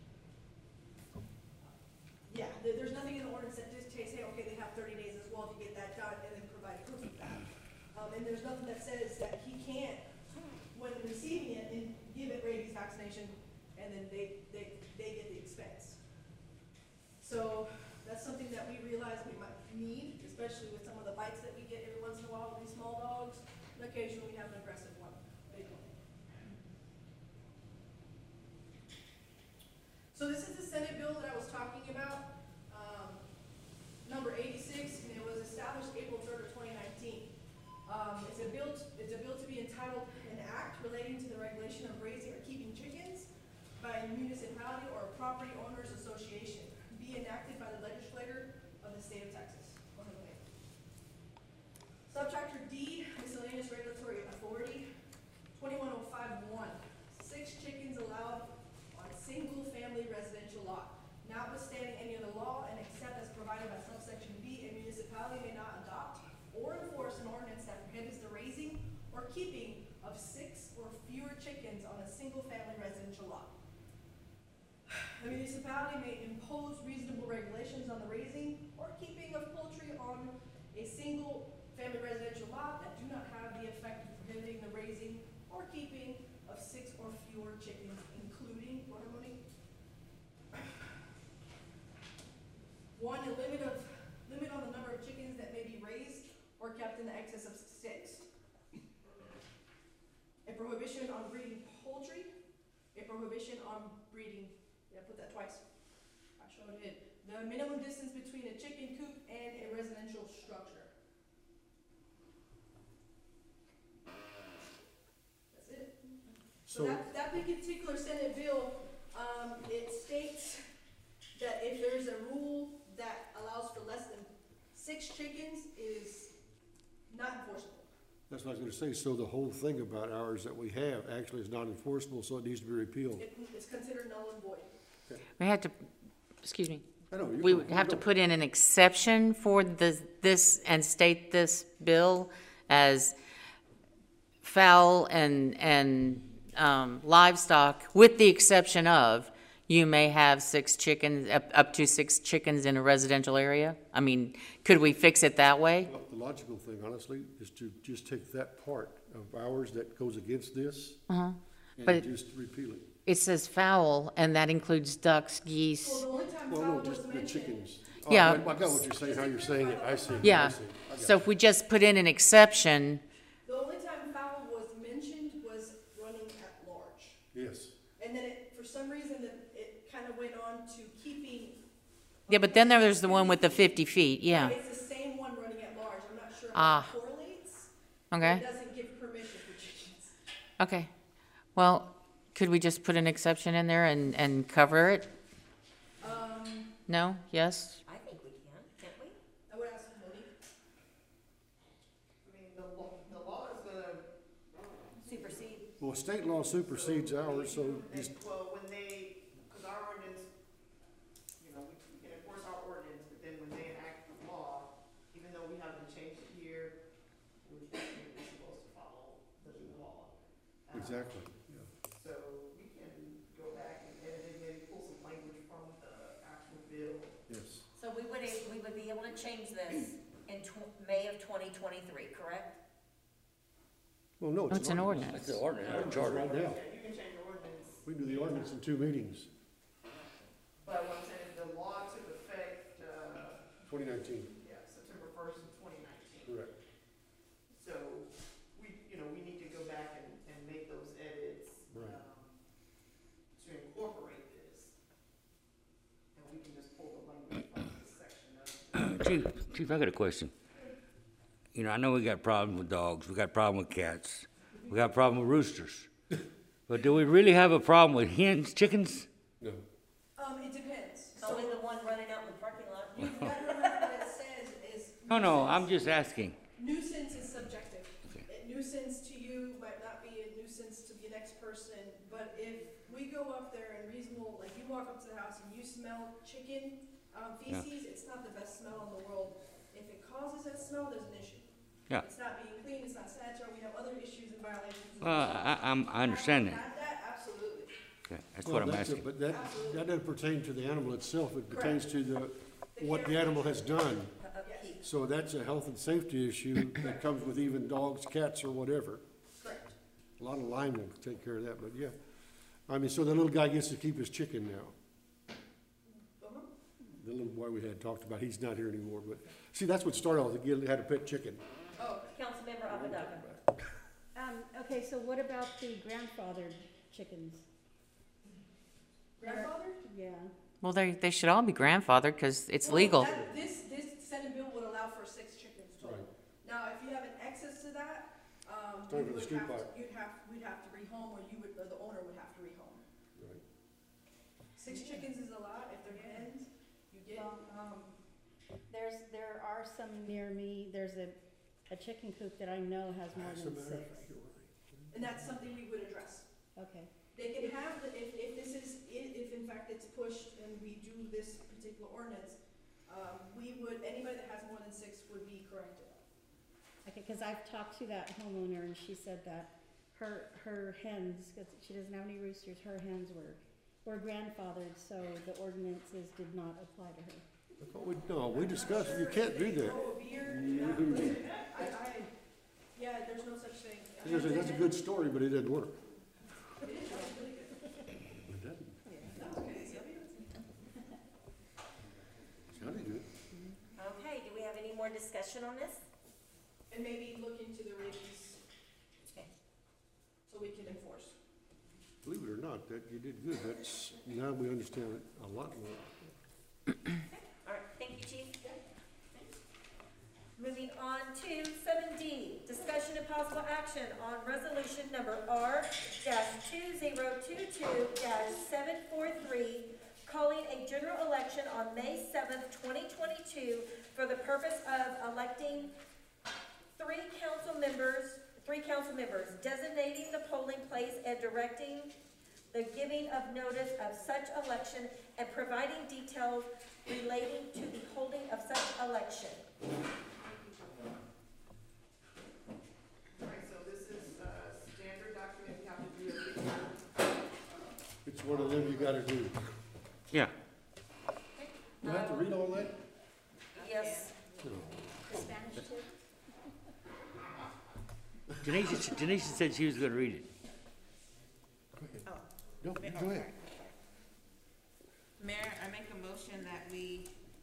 Yeah, there, there's nothing in the ordinance that dictates, hey, okay, they have thirty days as well to get that done, and then provide proof of that. Um, and there's nothing that says that he can't, when receiving it, and give it rabies vaccination, and then they, they, they get the expense. So, that's something that we realize we might need, especially with some of the bites that we get every once in a while with these small dogs, and occasionally we have an aggressive one, big one. So this is the Senate bill that I was talking about, um, number eighty-six, and it was established April third of twenty nineteen. Um, it's a bill, t- it's a bill to be entitled an act relating to the regulation of raising or keeping chickens by a municipality or a property owners association, be enacted by the legislature of the state of Texas. Subchapter D, miscellaneous regulatory authority, twenty-one oh five one, six chickens allowed on single-family residential lot. Notwithstanding any other law and except as provided by subsection B, a municipality may not adopt or enforce an ordinance that prohibits the raising or keeping of six or fewer chickens on a single-family residential lot. The municipality may impose reasonable regulations on the raising or keeping of poultry on a single-family residential lot that do not have the effect of prohibiting the raising or keeping of six or fewer chickens, including, what am I? One, a limit of, limit on the number of chickens that may be raised or kept in the excess of six. A prohibition on breeding poultry, a prohibition on breeding, yeah, I put that twice. I showed it. The minimum distance between a chicken coop and a residential structure. That's it. So, So- that, that particular Senate bill, um, it states that if there's a rule that allows for less than six chickens, is not enforceable. That's what I was gonna say, so the whole thing about ours that we have actually is not enforceable, so it needs to be repealed. It, it's considered null and void. We had to, excuse me, I know, you we go- would you have to go. put in an exception for the, this, and state this bill as fowl and, and um, livestock, with the exception of, you may have six chickens, up, up to six chickens in a residential area? I mean, could we fix it that way? Well, the logical thing, honestly, is to just take that part of ours that goes against this Uh-huh. But and it- just repeal it. It says fowl, and that includes ducks, Well, geese. the only time Well, fowl no, was just the mentioned. chickens. Oh, Yeah. I I got what you're saying, how you're saying it, I see. I Yeah, see. I got so if we just put in an exception, The only time fowl was mentioned was running at large. it. Yes. And then it, for some reason, it, it kind of went on to keeping. yeah, but then there's the one with the fifty feet, yeah. It's the same one running at large. I'm not sure Ah. how it correlates. Okay, It doesn't give permission for chickens. okay. Well, could we just put an exception in there and, and cover it? Um, No? Yes? I think we can, can't we? I would ask Monique. I mean, the law, the law is gonna, Supersede. Well, state law supersedes ours, so just, well, when they, because our ordinance, you know, we we can enforce our ordinance, but then when they enact the law, even though we haven't changed it here, we're technically supposed to follow the new law. Um, exactly. So we can go back and edit it, maybe pull some language from the actual bill. Yes. So we would, we would be able to change this in tw- May of twenty twenty-three, correct? Well, no, It's an ordinance. That's the ordinance, our charter. Right now, Yeah, you can change your ordinance, we do the ordinance in two meetings, but what I'm saying is the law took effect, uh, twenty nineteen, yeah, September first of twenty nineteen. correct. So, we, you know, we need to go back and, and make those edits, Right. um, to incorporate this. And we can just pull the language from this section of. Chief, Chief, I got a question. You know, I know we got problems with dogs, we got problem with cats, we got a problem with roosters. But do we really have a problem with hens, chickens? No. Um, it depends. Only the one running out in the parking lot. You gotta remember what it says is. No, no, nuisance. I'm just asking. Nuisance is subjective. Okay. A nuisance to you might not be a nuisance to the next person, but if we go up there and reasonable, like you walk up to the house and you smell chicken, um, feces, it's not the best smell in the world. If it causes that smell, there's an issue. Yeah. It's not being clean, it's not sanitary, we have other issues and violations. Well, I, I'm, I understand that. Have that, absolutely. Yeah, that's Well, what I'm that's a- asking. But that, that doesn't pertain to the animal itself, it pertains to the, what the animal has done. So that's a health and safety issue that comes with even dogs, cats, or whatever. Correct. A lot of Lyme will take care of that, but yeah. I mean, so the little guy gets to keep his chicken now. Uh-huh. The little boy we had talked about, he's not here anymore, but, see, that's what started all, he had a pet chicken. Oh, Councilmember Apodaca. Um, okay, so what about the grandfathered chickens? Grandfather? Yeah. Well, they, they should all be grandfathered because it's Well, legal. that- This, this Senate bill would allow for six chickens total. Right. Now, if you have an excess to that, um, Time you for the would street have, to- pipe. you'd have, we'd have to rehome, or you would, or the owner would have to rehome. Right. Six chickens is a lot, if they're hens, you get, um, There's, there are some near me, there's a, a chicken coop that I know has more As a than matter of six. fact, you're right. and that's something we would address. Okay, They can have, the if, if this is, i- if in fact it's pushed and we do this particular ordinance, um, we would, anybody that has more than six would be corrected. okay, cause I've talked to that homeowner and she said that her, her hens, cause she doesn't have any roosters, her hens were, were grandfathered, so the ordinances did not apply to her. I thought we, no, we discussed, you can't do that. Grow a beard, not listen, I, I, yeah, there's no such thing. I was gonna say, that's a good story, but it didn't work. It is, that's really good. It doesn't. Okay, so- Sounded good. Okay, do we have any more discussion on this? And maybe look into the rabies, Okay. so we can enforce. Believe it or not, that, you did good, that's, now we understand it a lot more. All right, thank you, Chief. Moving on to seven D, discussion and possible action on resolution number R two zero two two seven four three, calling a general election on May seventh, twenty twenty-two, for the purpose of electing three council members, three council members, designating the polling place and directing the giving of notice of such election and providing details relating to the holding of such election. All right, so this is a standard document you have to do every time. It's one of them you gotta do. Yeah. You have to read all that? Yes. The Spanish too? Denisha, Denisha said she was gonna read it. No, go ahead. Mayor, I make a motion that we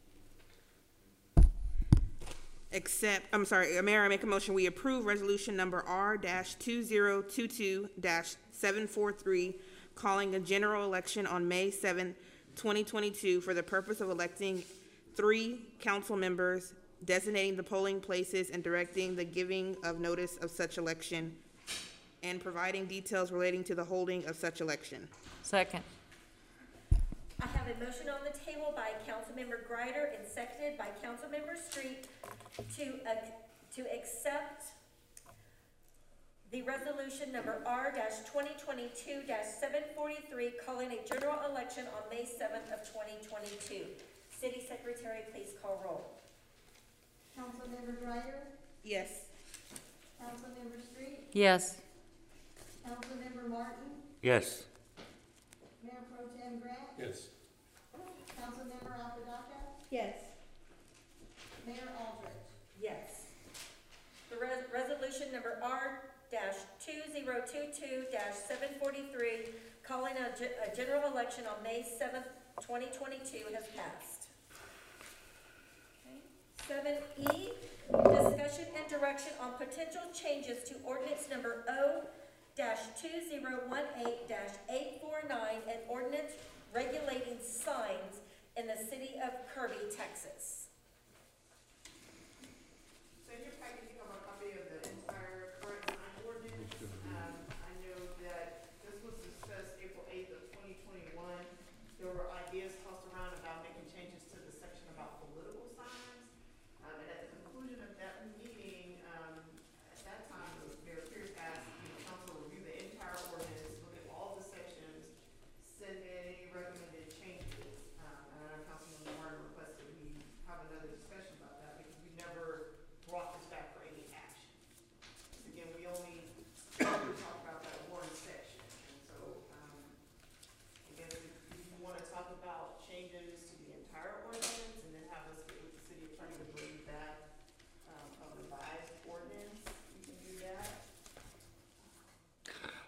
accept, I'm sorry, uh, Mayor, I make a motion, we approve resolution number R two zero two two seven four three, calling a general election on May seventh, twenty twenty-two, for the purpose of electing three council members, designating the polling places and directing the giving of notice of such election, and providing details relating to the holding of such election. Second. I have a motion on the table by Councilmember Greider and seconded by Councilmember Street to, uh, to accept the resolution number R twenty twenty-two seven forty-three, calling a general election on May seventh of twenty twenty-two. City Secretary, please call roll. Councilmember Greider, Yes. Councilmember Street, Yes. Councilmember Martin, Yes. Mayor Pro Tem Grant, Yes. Councilmember Apodaca, Yes. Mayor Aldrich. Yes. The res- resolution number R two zero two two seven forty-three, calling a, ge- a general election on May seventh, twenty twenty-two has passed. Seven E, discussion and direction on potential changes to ordinance number O two zero one eight eight four nine, and ordinance regulating signs in the city of Kirby, Texas. So in your packet, you have a copy of the entire current sign ordinance. Um, I know that this was discussed April eighth of twenty twenty-one. There were ideas tossed around about making changes to the section about political signs. Um, and at the conclusion of that meeting, um, at that time, Mayor Pierce asked the council to review the entire ordinance, look at all the sections, send in any recommended changes. Um, and I know Councilman Martin requested we have another discussion about that because we never brought this back for any action.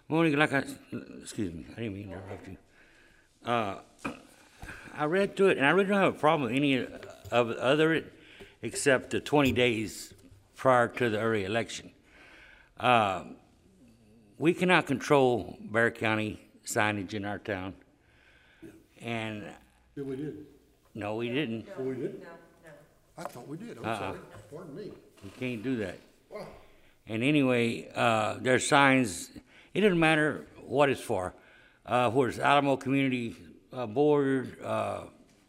Monique, like I, excuse me, I didn't mean to interrupt you. Uh, I read through it, and I really don't have a problem with any of the other, except the twenty days prior to the early election. Uh, we cannot control Bear County signage in our town, and Yeah, we did. no, we didn't. Oh, we did? No, no. I thought we did, I'm Uh-uh. sorry, pardon me. We can't do that. Wow. And anyway, uh, there's signs, it doesn't matter what it's for. Uh, whether it's Alamo Community uh, Board, uh,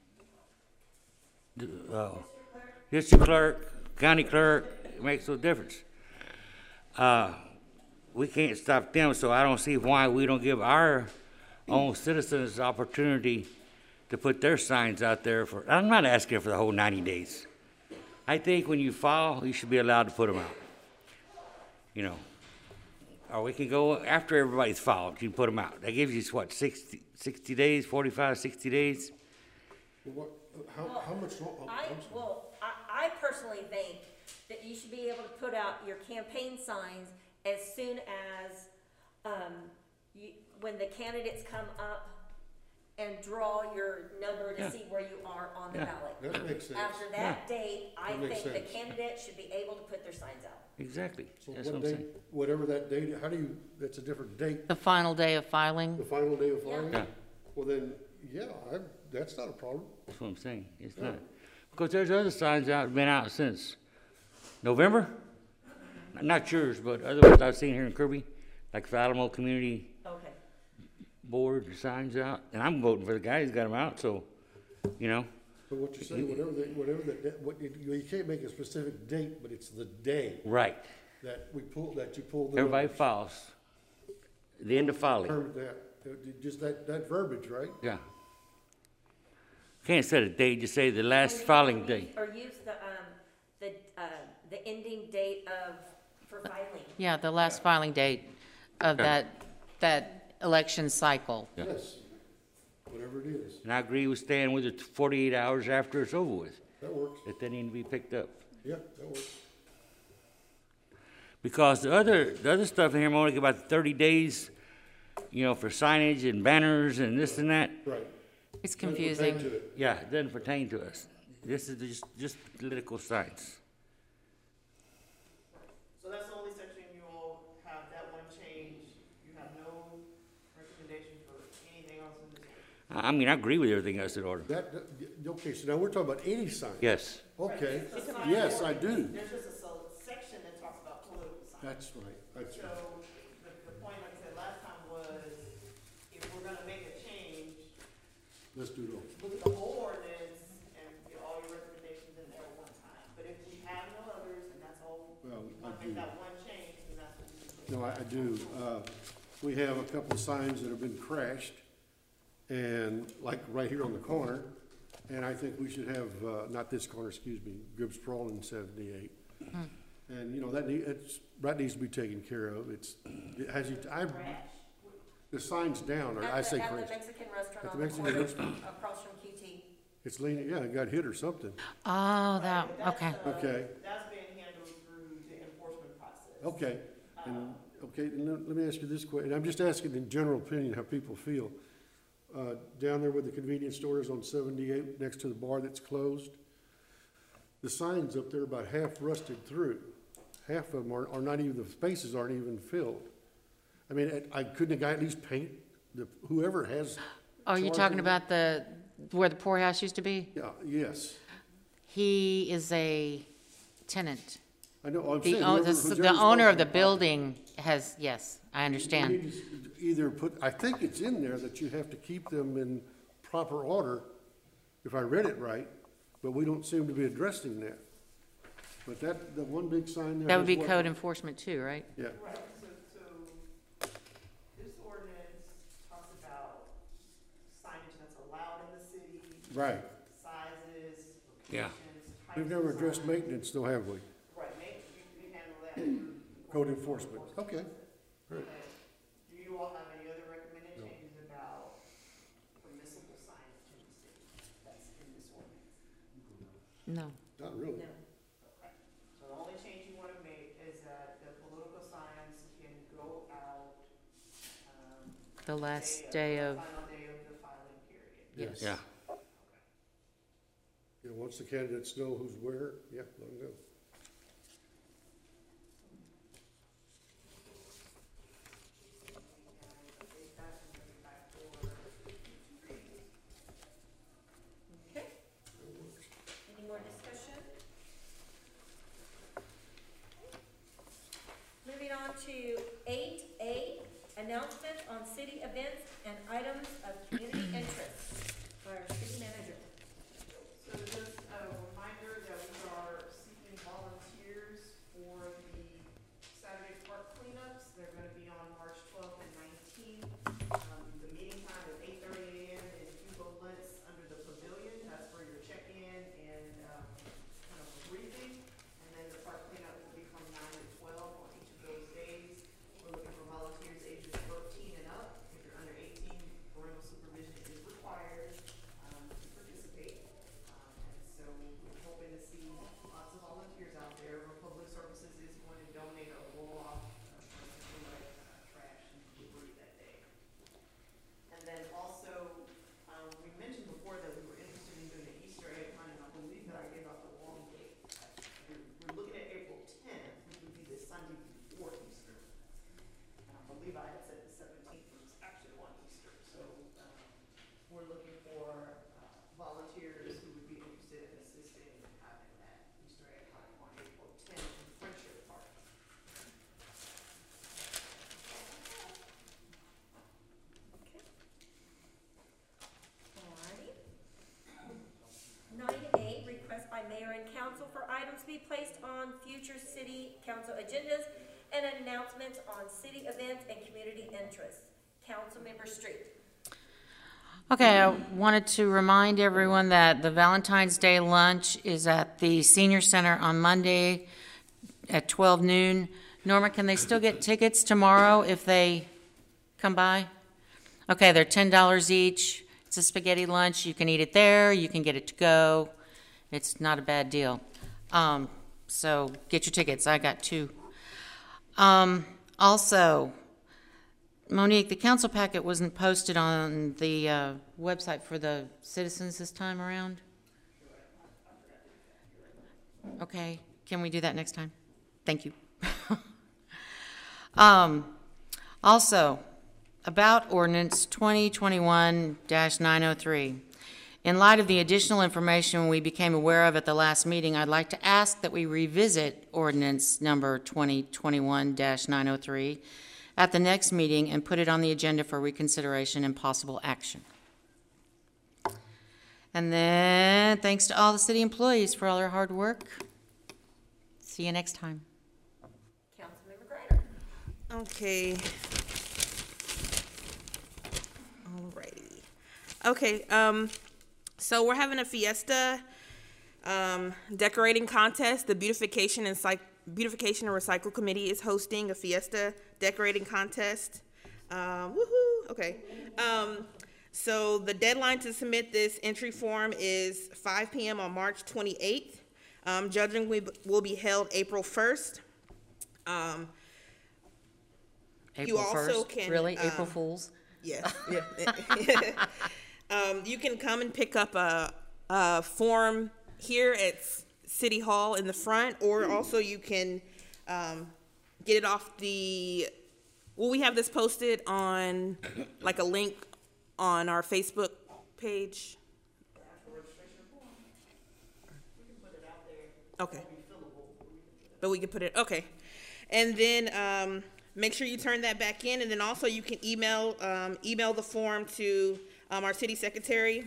d- uh, district clerk, county clerk, it makes no difference. Uh, we can't stop them, so I don't see why we don't give our own citizens the opportunity to put their signs out there for, I'm not asking for the whole ninety days. I think when you file, you should be allowed to put them out. You know, or we can go after everybody's filed, you can put them out. That gives you, what, sixty, sixty days, forty-five, sixty days? Well, what, how, how much long? oh, I, I'm sorry. well, I, I personally think that you should be able to put out your campaign signs as soon as, um, you, when the candidates come up and draw your number to Yeah. see where you are on the Yeah. ballot. That makes sense. After that date, I That makes think the sense. candidates should be able to put their signs out. Exactly, So that's what what I'm date, saying. whatever that date, how do you, that's a different date, The final day of filing. the final day of filing? Yeah. Well, then, yeah, I, that's not a problem. That's what I'm saying, it's Yeah. not. Because there's other signs out, been out since November? Not yours, but other ones I've seen here in Kirby, like the Alamo Community Okay. Board signs out, and I'm voting for the guy who's got them out, so, you know. But what you say, whatever the, whatever the, what, you, you can't make a specific date, but it's the day Right, that we pull, that you pull the. everybody numbers. files. The end of filing, Term that, uh, just that, that verbiage, right? yeah. Can't set a date, just say the last filing day. Or use the, um, the, uh, the ending date of, for filing. Yeah, the last filing date of Yeah. that, that election cycle. Yeah. Yes, whatever it is, And I agree with staying with it forty-eight hours after it's over with, that works, that they need to be picked up. yeah, that works. Because the other, the other stuff in here, Monica, about the thirty days, you know, for signage and banners and this and that, Right. It's Doesn't pertain confusing. to it. yeah, it doesn't pertain to us. This is just, just political signs. So that's the only section you all have that one change. You have no recommendation for anything else in this one. I I mean, I agree with everything else in order. That, that- okay, so now we're talking about any sign? Yes, Okay, The sign yes, I do. There's just a se- section that talks about political signs. That's right, that's So, right. the, the point, like I said last time, was if we're gonna make a change, Let's do it all. look at the whole ordinance and get all your recommendations in there at one time. But if we have no others, and that's all, Well, we I wanna do. make that one change, then that's what we do. No, I, I do. Uh, we have a couple of signs that have been crashed, and like right here on the corner, and I think we should have, uh, not this corner, excuse me, Gibbs Sprawl in seventy-eight. And, you know, that need, it's, that needs to be taken care of. It's, it has, you- I, the sign's down, or I At the- say At the crashed. Mexican restaurant At the on the Mexican corner, restaurant. across from Q T. It's leaning, yeah, it got hit or something. Oh, that, That's, okay. uh, Okay. That's being handled through the enforcement process. Okay, and, okay, and let, let me ask you this question, I'm just asking in general opinion how people feel. Uh, down there where the convenience store is on seventy-eight, next to the bar that's closed, the signs up there about half rusted through. Half of them are, are not even, the spaces aren't even filled. I mean, it- I, couldn't a guy at least paint, the, whoever has. Are you charge talking of- about the, where the poorhouse used to be? Yeah, yes, He is a tenant. I know, I'm The, saying. o- whoever- the, who's the owner of the responsible for building has, yes, I We understand. need to either put, I think it's in there that you have to keep them in proper order, if I read it right, but we don't seem to be addressing that. But that, the one big sign there. That would has be what- code enforcement too, right? Yeah, Right, so, so, this ordinance talks about signage that's allowed in the city, right. sizes, Yeah. locations, types We've of never addressed signs. maintenance, though, have we? Right, ma- we, we handle that through. Code enforcement, okay. Right. Okay. Do you all have any other recommended changes about permissible signage in the city that's in this ordinance? No. Not really. No. Okay. So the only change you wanna make is that the political signs can go out The last day of, Final day of the filing period. yes. Yeah. You know, once the candidates know who's where, yeah, let them go. Okay. Any more discussion? Moving on to eight A, announcement on city events and items of community interest by our city manager. So just a reminder that we are seeking volunteers for the Saturday park cleanups. They're gonna be on March twelfth and nineteenth. Um, the meeting time is eight thirty A M in Hugo Lentz under the pavilion. That's for your check-in and, um, kind of a briefing. And then the park cleanup will be from nine to twelve on each of those days. We're looking for volunteers ages thirteen and up. If you're under eighteen, parental supervision is required, um, to participate. Um, and so we're hoping to see lots of volunteers out there. Republic Services is going to donate a roll-off, uh, for something like, uh, trash and debris that day. And then also, um, we mentioned before that we were interested in doing an Easter egg hunt, and I believe that I gave out the wrong date. We're, we're looking at April tenth, which would be the Sunday before Easter. And I believe I had said the seventeenth was actually on Easter, so, um, we're looking for, uh, volunteers who would be interested in assisting in having that Easter egg hunt on April tenth in Friendship Park. Alrighty. Nine A, request by mayor and council for items to be placed on future city council agendas and announcements on city events and community interests. Councilmember Street. Okay, I wanted to remind everyone that the Valentine's Day lunch is at the Senior Center on Monday at twelve noon. Norma, can they still get tickets tomorrow if they come by? Okay, they're ten dollars each. It's a spaghetti lunch. You can eat it there. You can get it to go. It's not a bad deal. Um, so get your tickets. I got two. Um, also, Monique, the council packet wasn't posted on the uh, website for the citizens this time around? Okay, can we do that next time? Thank you. um, also, about ordinance twenty twenty-one dash nine oh three. In light of the additional information we became aware of at the last meeting, I'd like to ask that we revisit ordinance number twenty twenty-one dash nine oh three at the next meeting and put it on the agenda for reconsideration and possible action. And then, thanks to all the city employees for all their hard work. See you next time. Councilmember Griner. Okay. Alrighty. Okay, um, so we're having a fiesta, um, decorating contest. The Beautification and Psych, Beautification and Recycle Committee is hosting a fiesta decorating contest. Um, woohoo, okay. Um, so the deadline to submit this entry form is five P M on March twenty-eighth. Um, judging will will be held April first. Um, April you also first? can, Really? um, April Fools? Yes. Yeah. um, you can come and pick up a, a form here at City Hall in the front, or also you can um, get it off the. Well, we have this posted on like a link on our Facebook page. Okay. But we can put it, okay. And then um, make sure you turn that back in, and then also you can email um, email the form to um, our city secretary.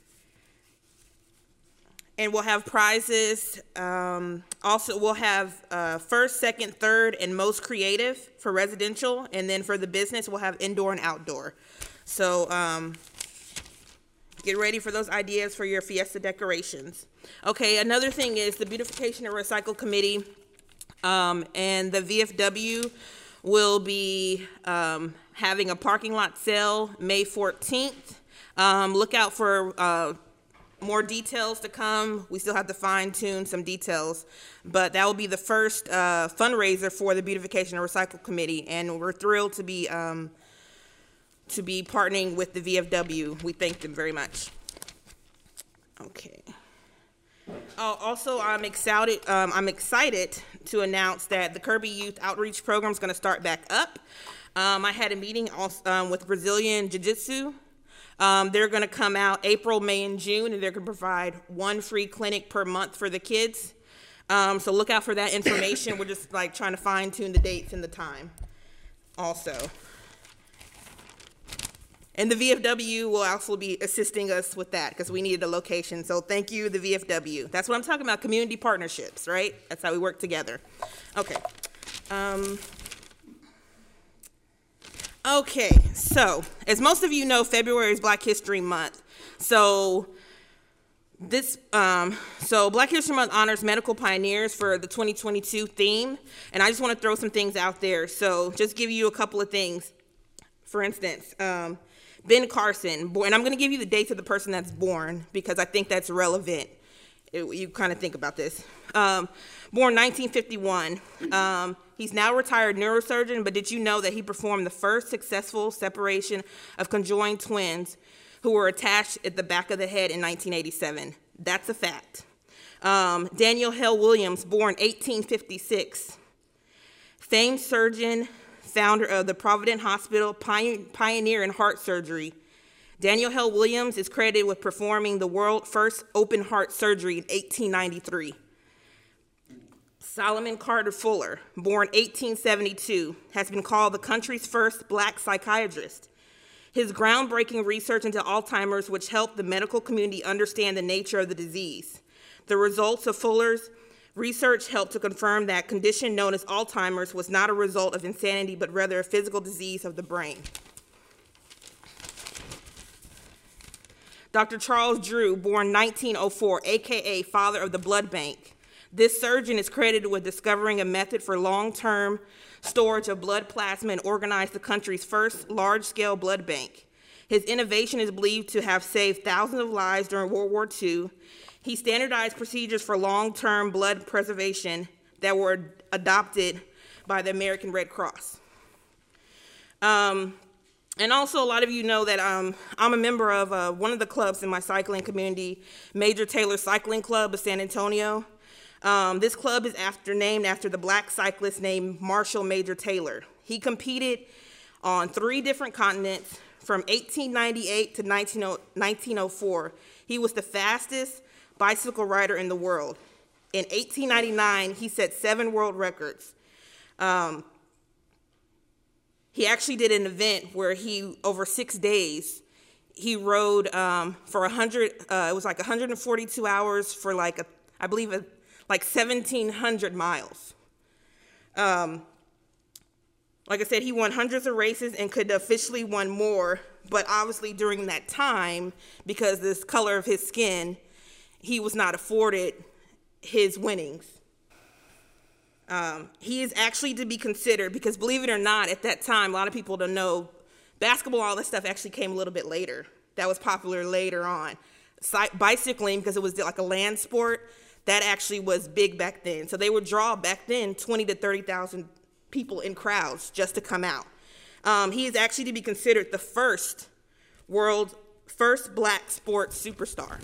And we'll have prizes. Um, also, we'll have uh, first, second, third, and most creative for residential. And then for the business, we'll have indoor and outdoor. So um, get ready for those ideas for your fiesta decorations. Okay, another thing is the Beautification and Recycle Committee um, and the V F W will be um, having a parking lot sale May fourteenth. Um, look out for uh, more details to come. We still have to fine tune some details, but that will be the first uh, fundraiser for the Beautification and Recycle Committee, and we're thrilled to be um, to be partnering with the V F W. We thank them very much. Okay. Uh, also, I'm excited. Um, I'm excited to announce that the Kirby Youth Outreach Program is going to start back up. Um, I had a meeting also, um, with Brazilian Jiu-Jitsu. Um, they're going to come out April, May, and June, and they're going to provide one free clinic per month for the kids. Um, so look out for that information. We're just like trying to fine tune the dates and the time also. And the V F W will also be assisting us with that because we needed a location. So thank you, the V F W. That's what I'm talking about, community partnerships, right? That's how we work together. Okay. Um, okay, so as most of you know, February is Black History Month. So This, um, so Black History Month honors medical pioneers for the twenty twenty-two theme, and I just want to throw some things out there. So just give you a couple of things. For instance, um, Ben Carson, born, and I'm going to give you the dates of the person that's born because I think that's relevant. It, you kind of think about this. Um, born nineteen fifty-one. Um, he's now a retired neurosurgeon, but did you know that he performed the first successful separation of conjoined twins who were attached at the back of the head in nineteen eighty-seven. That's a fact. Um, Daniel Hale Williams, born eighteen fifty-six. Famed surgeon, founder of the Providence Hospital, pioneer in heart surgery. Daniel Hale Williams is credited with performing the world's first open heart surgery in eighteen ninety-three. Solomon Carter Fuller, born eighteen seventy-two, has been called the country's first Black psychiatrist. His groundbreaking research into Alzheimer's, which helped the medical community understand the nature of the disease. The results of Fuller's research helped to confirm that condition known as Alzheimer's was not a result of insanity, but rather a physical disease of the brain. Doctor Charles Drew, born nineteen oh four, A K A father of the blood bank. This surgeon is credited with discovering a method for long-term storage of blood plasma and organized the country's first large-scale blood bank. His innovation is believed to have saved thousands of lives during World War Two. He standardized procedures for long-term blood preservation that were adopted by the American Red Cross. Um, and also, a lot of you know that um, I'm a member of uh, one of the clubs in my cycling community, Major Taylor Cycling Club of San Antonio. Um, this club is after, named after the Black cyclist named Marshall Major Taylor. He competed on three different continents from eighteen ninety-eight to nineteen oh four. He was the fastest bicycle rider in the world. In eighteen ninety-nine, he set seven world records. Um, he actually did an event where he, over six days, he rode um, for one hundred, uh, it was like one hundred forty-two hours for like, a, I believe, a, like seventeen hundred miles. Um, like I said, he won hundreds of races and could officially won more, but obviously during that time, because this color of his skin, he was not afforded his winnings. Um, he is actually to be considered, because believe it or not, at that time, a lot of people don't know, basketball, all this stuff actually came a little bit later. That was popular later on. Cy- bicycling, because it was like a land sport, that actually was big back then. So they would draw back then twenty to thirty thousand people in crowds just to come out. Um, he is actually to be considered the first world, first Black sports superstar.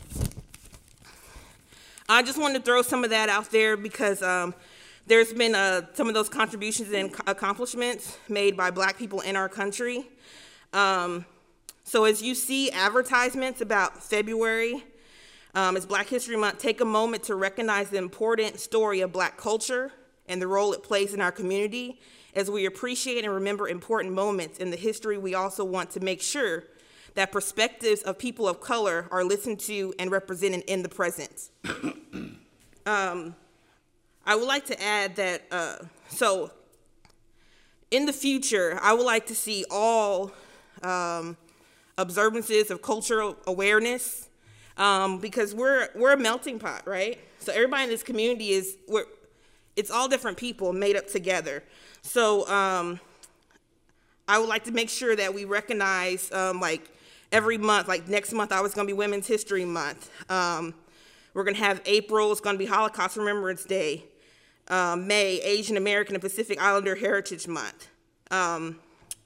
I just wanted to throw some of that out there because um, there's been uh, some of those contributions and accomplishments made by Black people in our country. Um, so as you see advertisements about February, Um, as Black History Month, take a moment to recognize the important story of Black culture and the role it plays in our community. As we appreciate and remember important moments in the history, we also want to make sure that perspectives of people of color are listened to and represented in the present. um, I would like to add that, uh, so in the future, I would like to see all um, observances of cultural awareness, Um, because we're we're a melting pot, right? So everybody in this community is, we're, it's all different people made up together. So um, I would like to make sure that we recognize, um, like every month, like next month I was going to be Women's History Month. Um, we're going to have April, it's going to be Holocaust Remembrance Day. Um, May, Asian American and Pacific Islander Heritage Month. Um,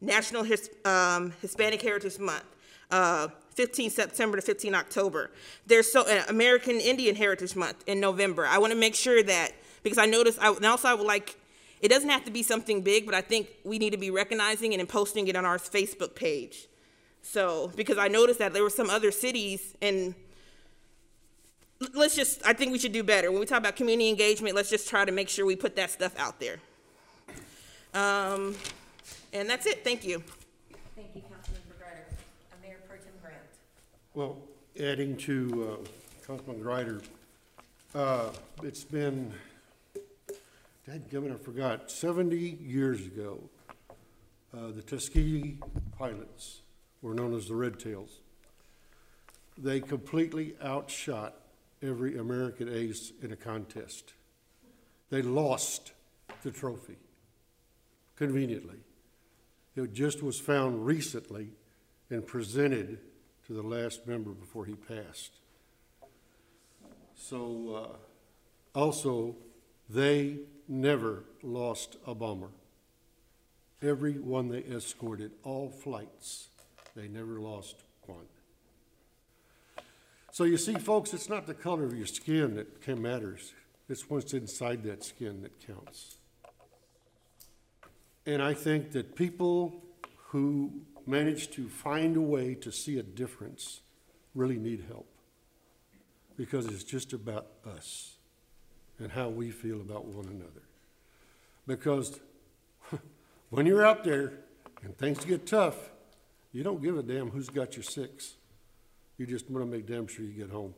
National His, um, Hispanic Heritage Month, uh, fifteenth September to fifteenth October. There's so uh, American Indian Heritage Month in November. I want to make sure that, because I noticed, I, and also I would like, it doesn't have to be something big, but I think we need to be recognizing it and posting it on our Facebook page. So, because I noticed that there were some other cities, and let's just, I think we should do better. When we talk about community engagement, let's just try to make sure we put that stuff out there. Um, and that's it. Thank you. Thank you, Councilmember Greider. Uh, Mayor Pro Tem Grant. Well, adding to uh, Councilman Greider, uh, it's been, dadgummit, I forgot, seventy years ago, uh, the Tuskegee pilots were known as the Red Tails. They completely outshot every American ace in a contest. They lost the trophy, conveniently. It just was found recently and presented to the last member before he passed. So, uh, also, they never lost a bomber. Every one they escorted, all flights, they never lost one. So you see, folks, it's not the color of your skin that matters. It's what's inside that skin that counts. And I think that people who manage to find a way to see a difference really need help, because it's just about us and how we feel about one another. Because when you're out there and things get tough, you don't give a damn who's got your six. You just want to make damn sure you get home.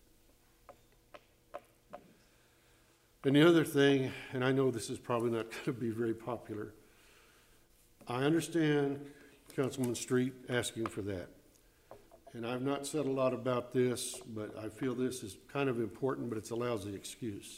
And the other thing, and I know this is probably not going to be very popular, I understand Councilman Street asking for that. And I've not said a lot about this, but I feel this is kind of important, but it's a lousy excuse.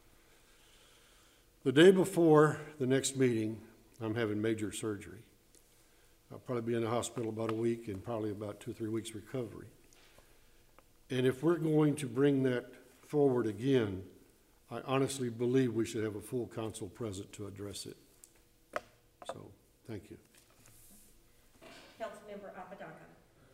The day before the next meeting, I'm having major surgery. I'll probably be in the hospital about a week and probably about two or three weeks recovery. And if we're going to bring that forward again, I honestly believe we should have a full council present to address it. So, thank you. Councilmember Apodaca.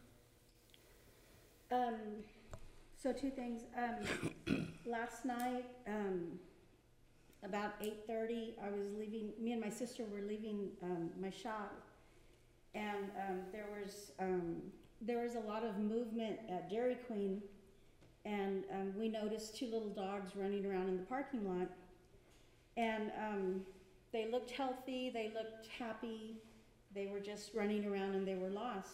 Um, so two things. Um, last night, um, about eight thirty, I was leaving, me and my sister were leaving, um, my shop, and, um, there was, um, there was a lot of movement at Dairy Queen, and, um, we noticed two little dogs running around in the parking lot, and, um, they looked healthy, they looked happy, they were just running around and they were lost.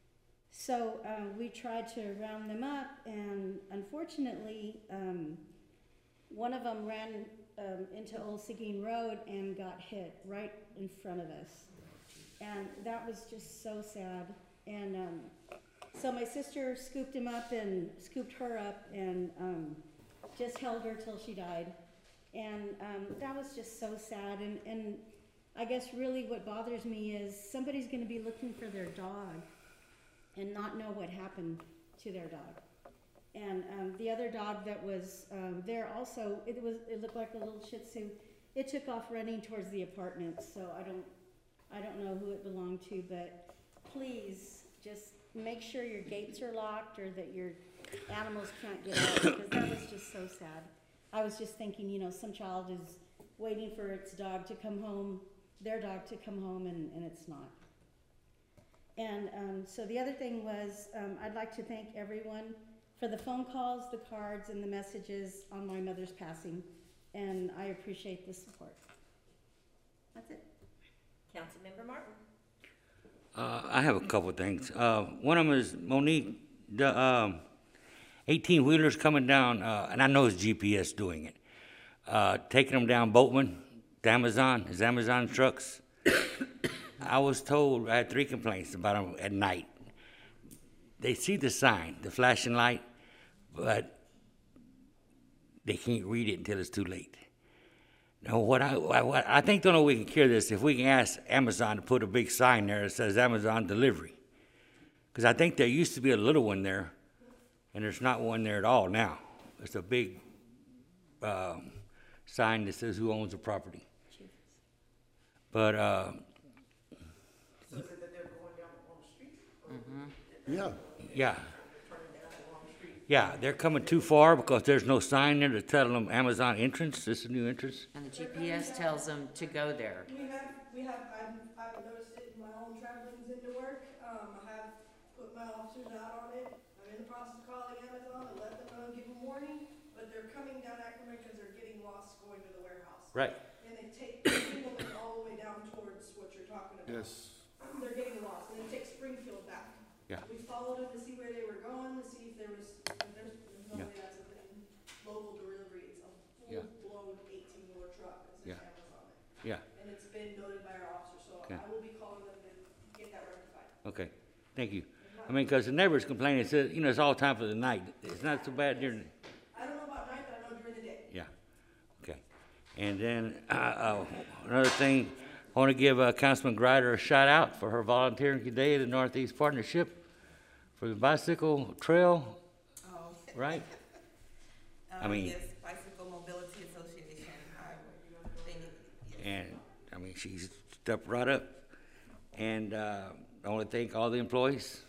So uh, we tried to round them up, and unfortunately, um, one of them ran um, into Old Seguin Road and got hit right in front of us. And that was just so sad. And um, so my sister scooped him up and scooped her up and um, just held her till she died. And um, that was just so sad. And, and I guess really what bothers me is somebody's going to be looking for their dog and not know what happened to their dog. And um, the other dog that was um, there also, it was it looked like a little Shih Tzu. It took off running towards the apartment, so I don't I don't know who it belonged to, but please just make sure your gates are locked or that your animals can't get out, because that was just so sad. I was just thinking, you know, some child is waiting for its dog to come home, their dog to come home, and, and it's not. And um, so the other thing was, um, I'd like to thank everyone for the phone calls, the cards, and the messages on my mother's passing, and I appreciate the support. That's it. Councilmember Martin. Uh, I have a couple of things. Uh, one of them is, Monique, the um, eighteen-wheelers coming down, uh, and I know it's G P S doing it, uh, taking them down Boatman, to Amazon, his Amazon trucks. I was told, I had three complaints about them at night. They see the sign, the flashing light, but they can't read it until it's too late. Now, what I, what I think the only way we can cure this, if we can ask Amazon to put a big sign there that says Amazon delivery. Because I think there used to be a little one there, and there's not one there at all now. It's a big um, sign that says who owns the property. But uh, So Yeah. Yeah. Yeah, they're coming too far because there's no sign there to tell them Amazon entrance, this is a new entrance. And the G P S tells them to go there. We have, we have, I've, I've noticed it in my own travelings into work. Um, I have put my officers out on it. I'm in the process of calling Amazon and let them know, give them warning, but they're coming down Ackerman because they're getting lost going to the warehouse. Right. And they take Springfield all the way down towards what you're talking about. Yes. They're getting lost, and it takes Springfield back. Yeah. We followed them to see where they were going, to see if there was, if there's, there's no Yeah. way that's a thing. Local delivery, it's a Yeah. full-blown eighteen-wheeler truck that says Yeah. Amazon on it. Yeah, And it's been noted by our officer, so Okay. I will be calling them to get that rectified. okay, thank you. I mean, because the neighbors complain, it says, you know, it's all time for the night. It's not so bad during, the- I don't know about night, but I know during the day. yeah, okay. And then, uh, uh, another thing, I want to give uh, Councilman Greider a shout out for her volunteering today at the Northeast Partnership for the bicycle trail, Oh. right? I Um, mean- yes, Bicycle Mobility Association, I, they need, yes. And, I mean, she stepped right up. And uh, I want to thank all the employees.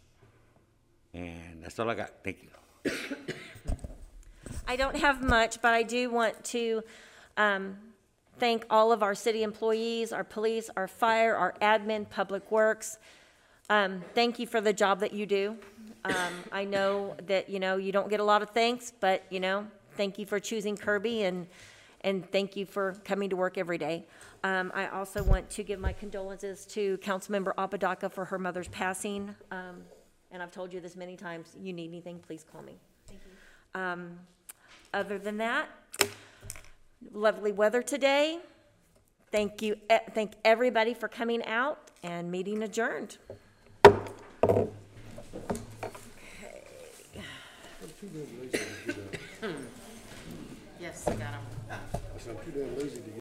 And that's all I got. Thank you. I don't have much, but I do want to um, thank all of our city employees, our police, our fire, our admin, public works. Um, Thank you for the job that you do. Um, I know that, you know, you don't get a lot of thanks, but, you know, thank you for choosing Kirby, and, and thank you for coming to work every day. Um, I also want to give my condolences to Councilmember Apodaca for her mother's passing. Um, And I've told you this many times, you need anything, please call me. Thank you. Um, Other than that, lovely weather today. Thank you, eh, thank everybody for coming out, and meeting adjourned. Yes, I got 'em. I'm too damn lazy to get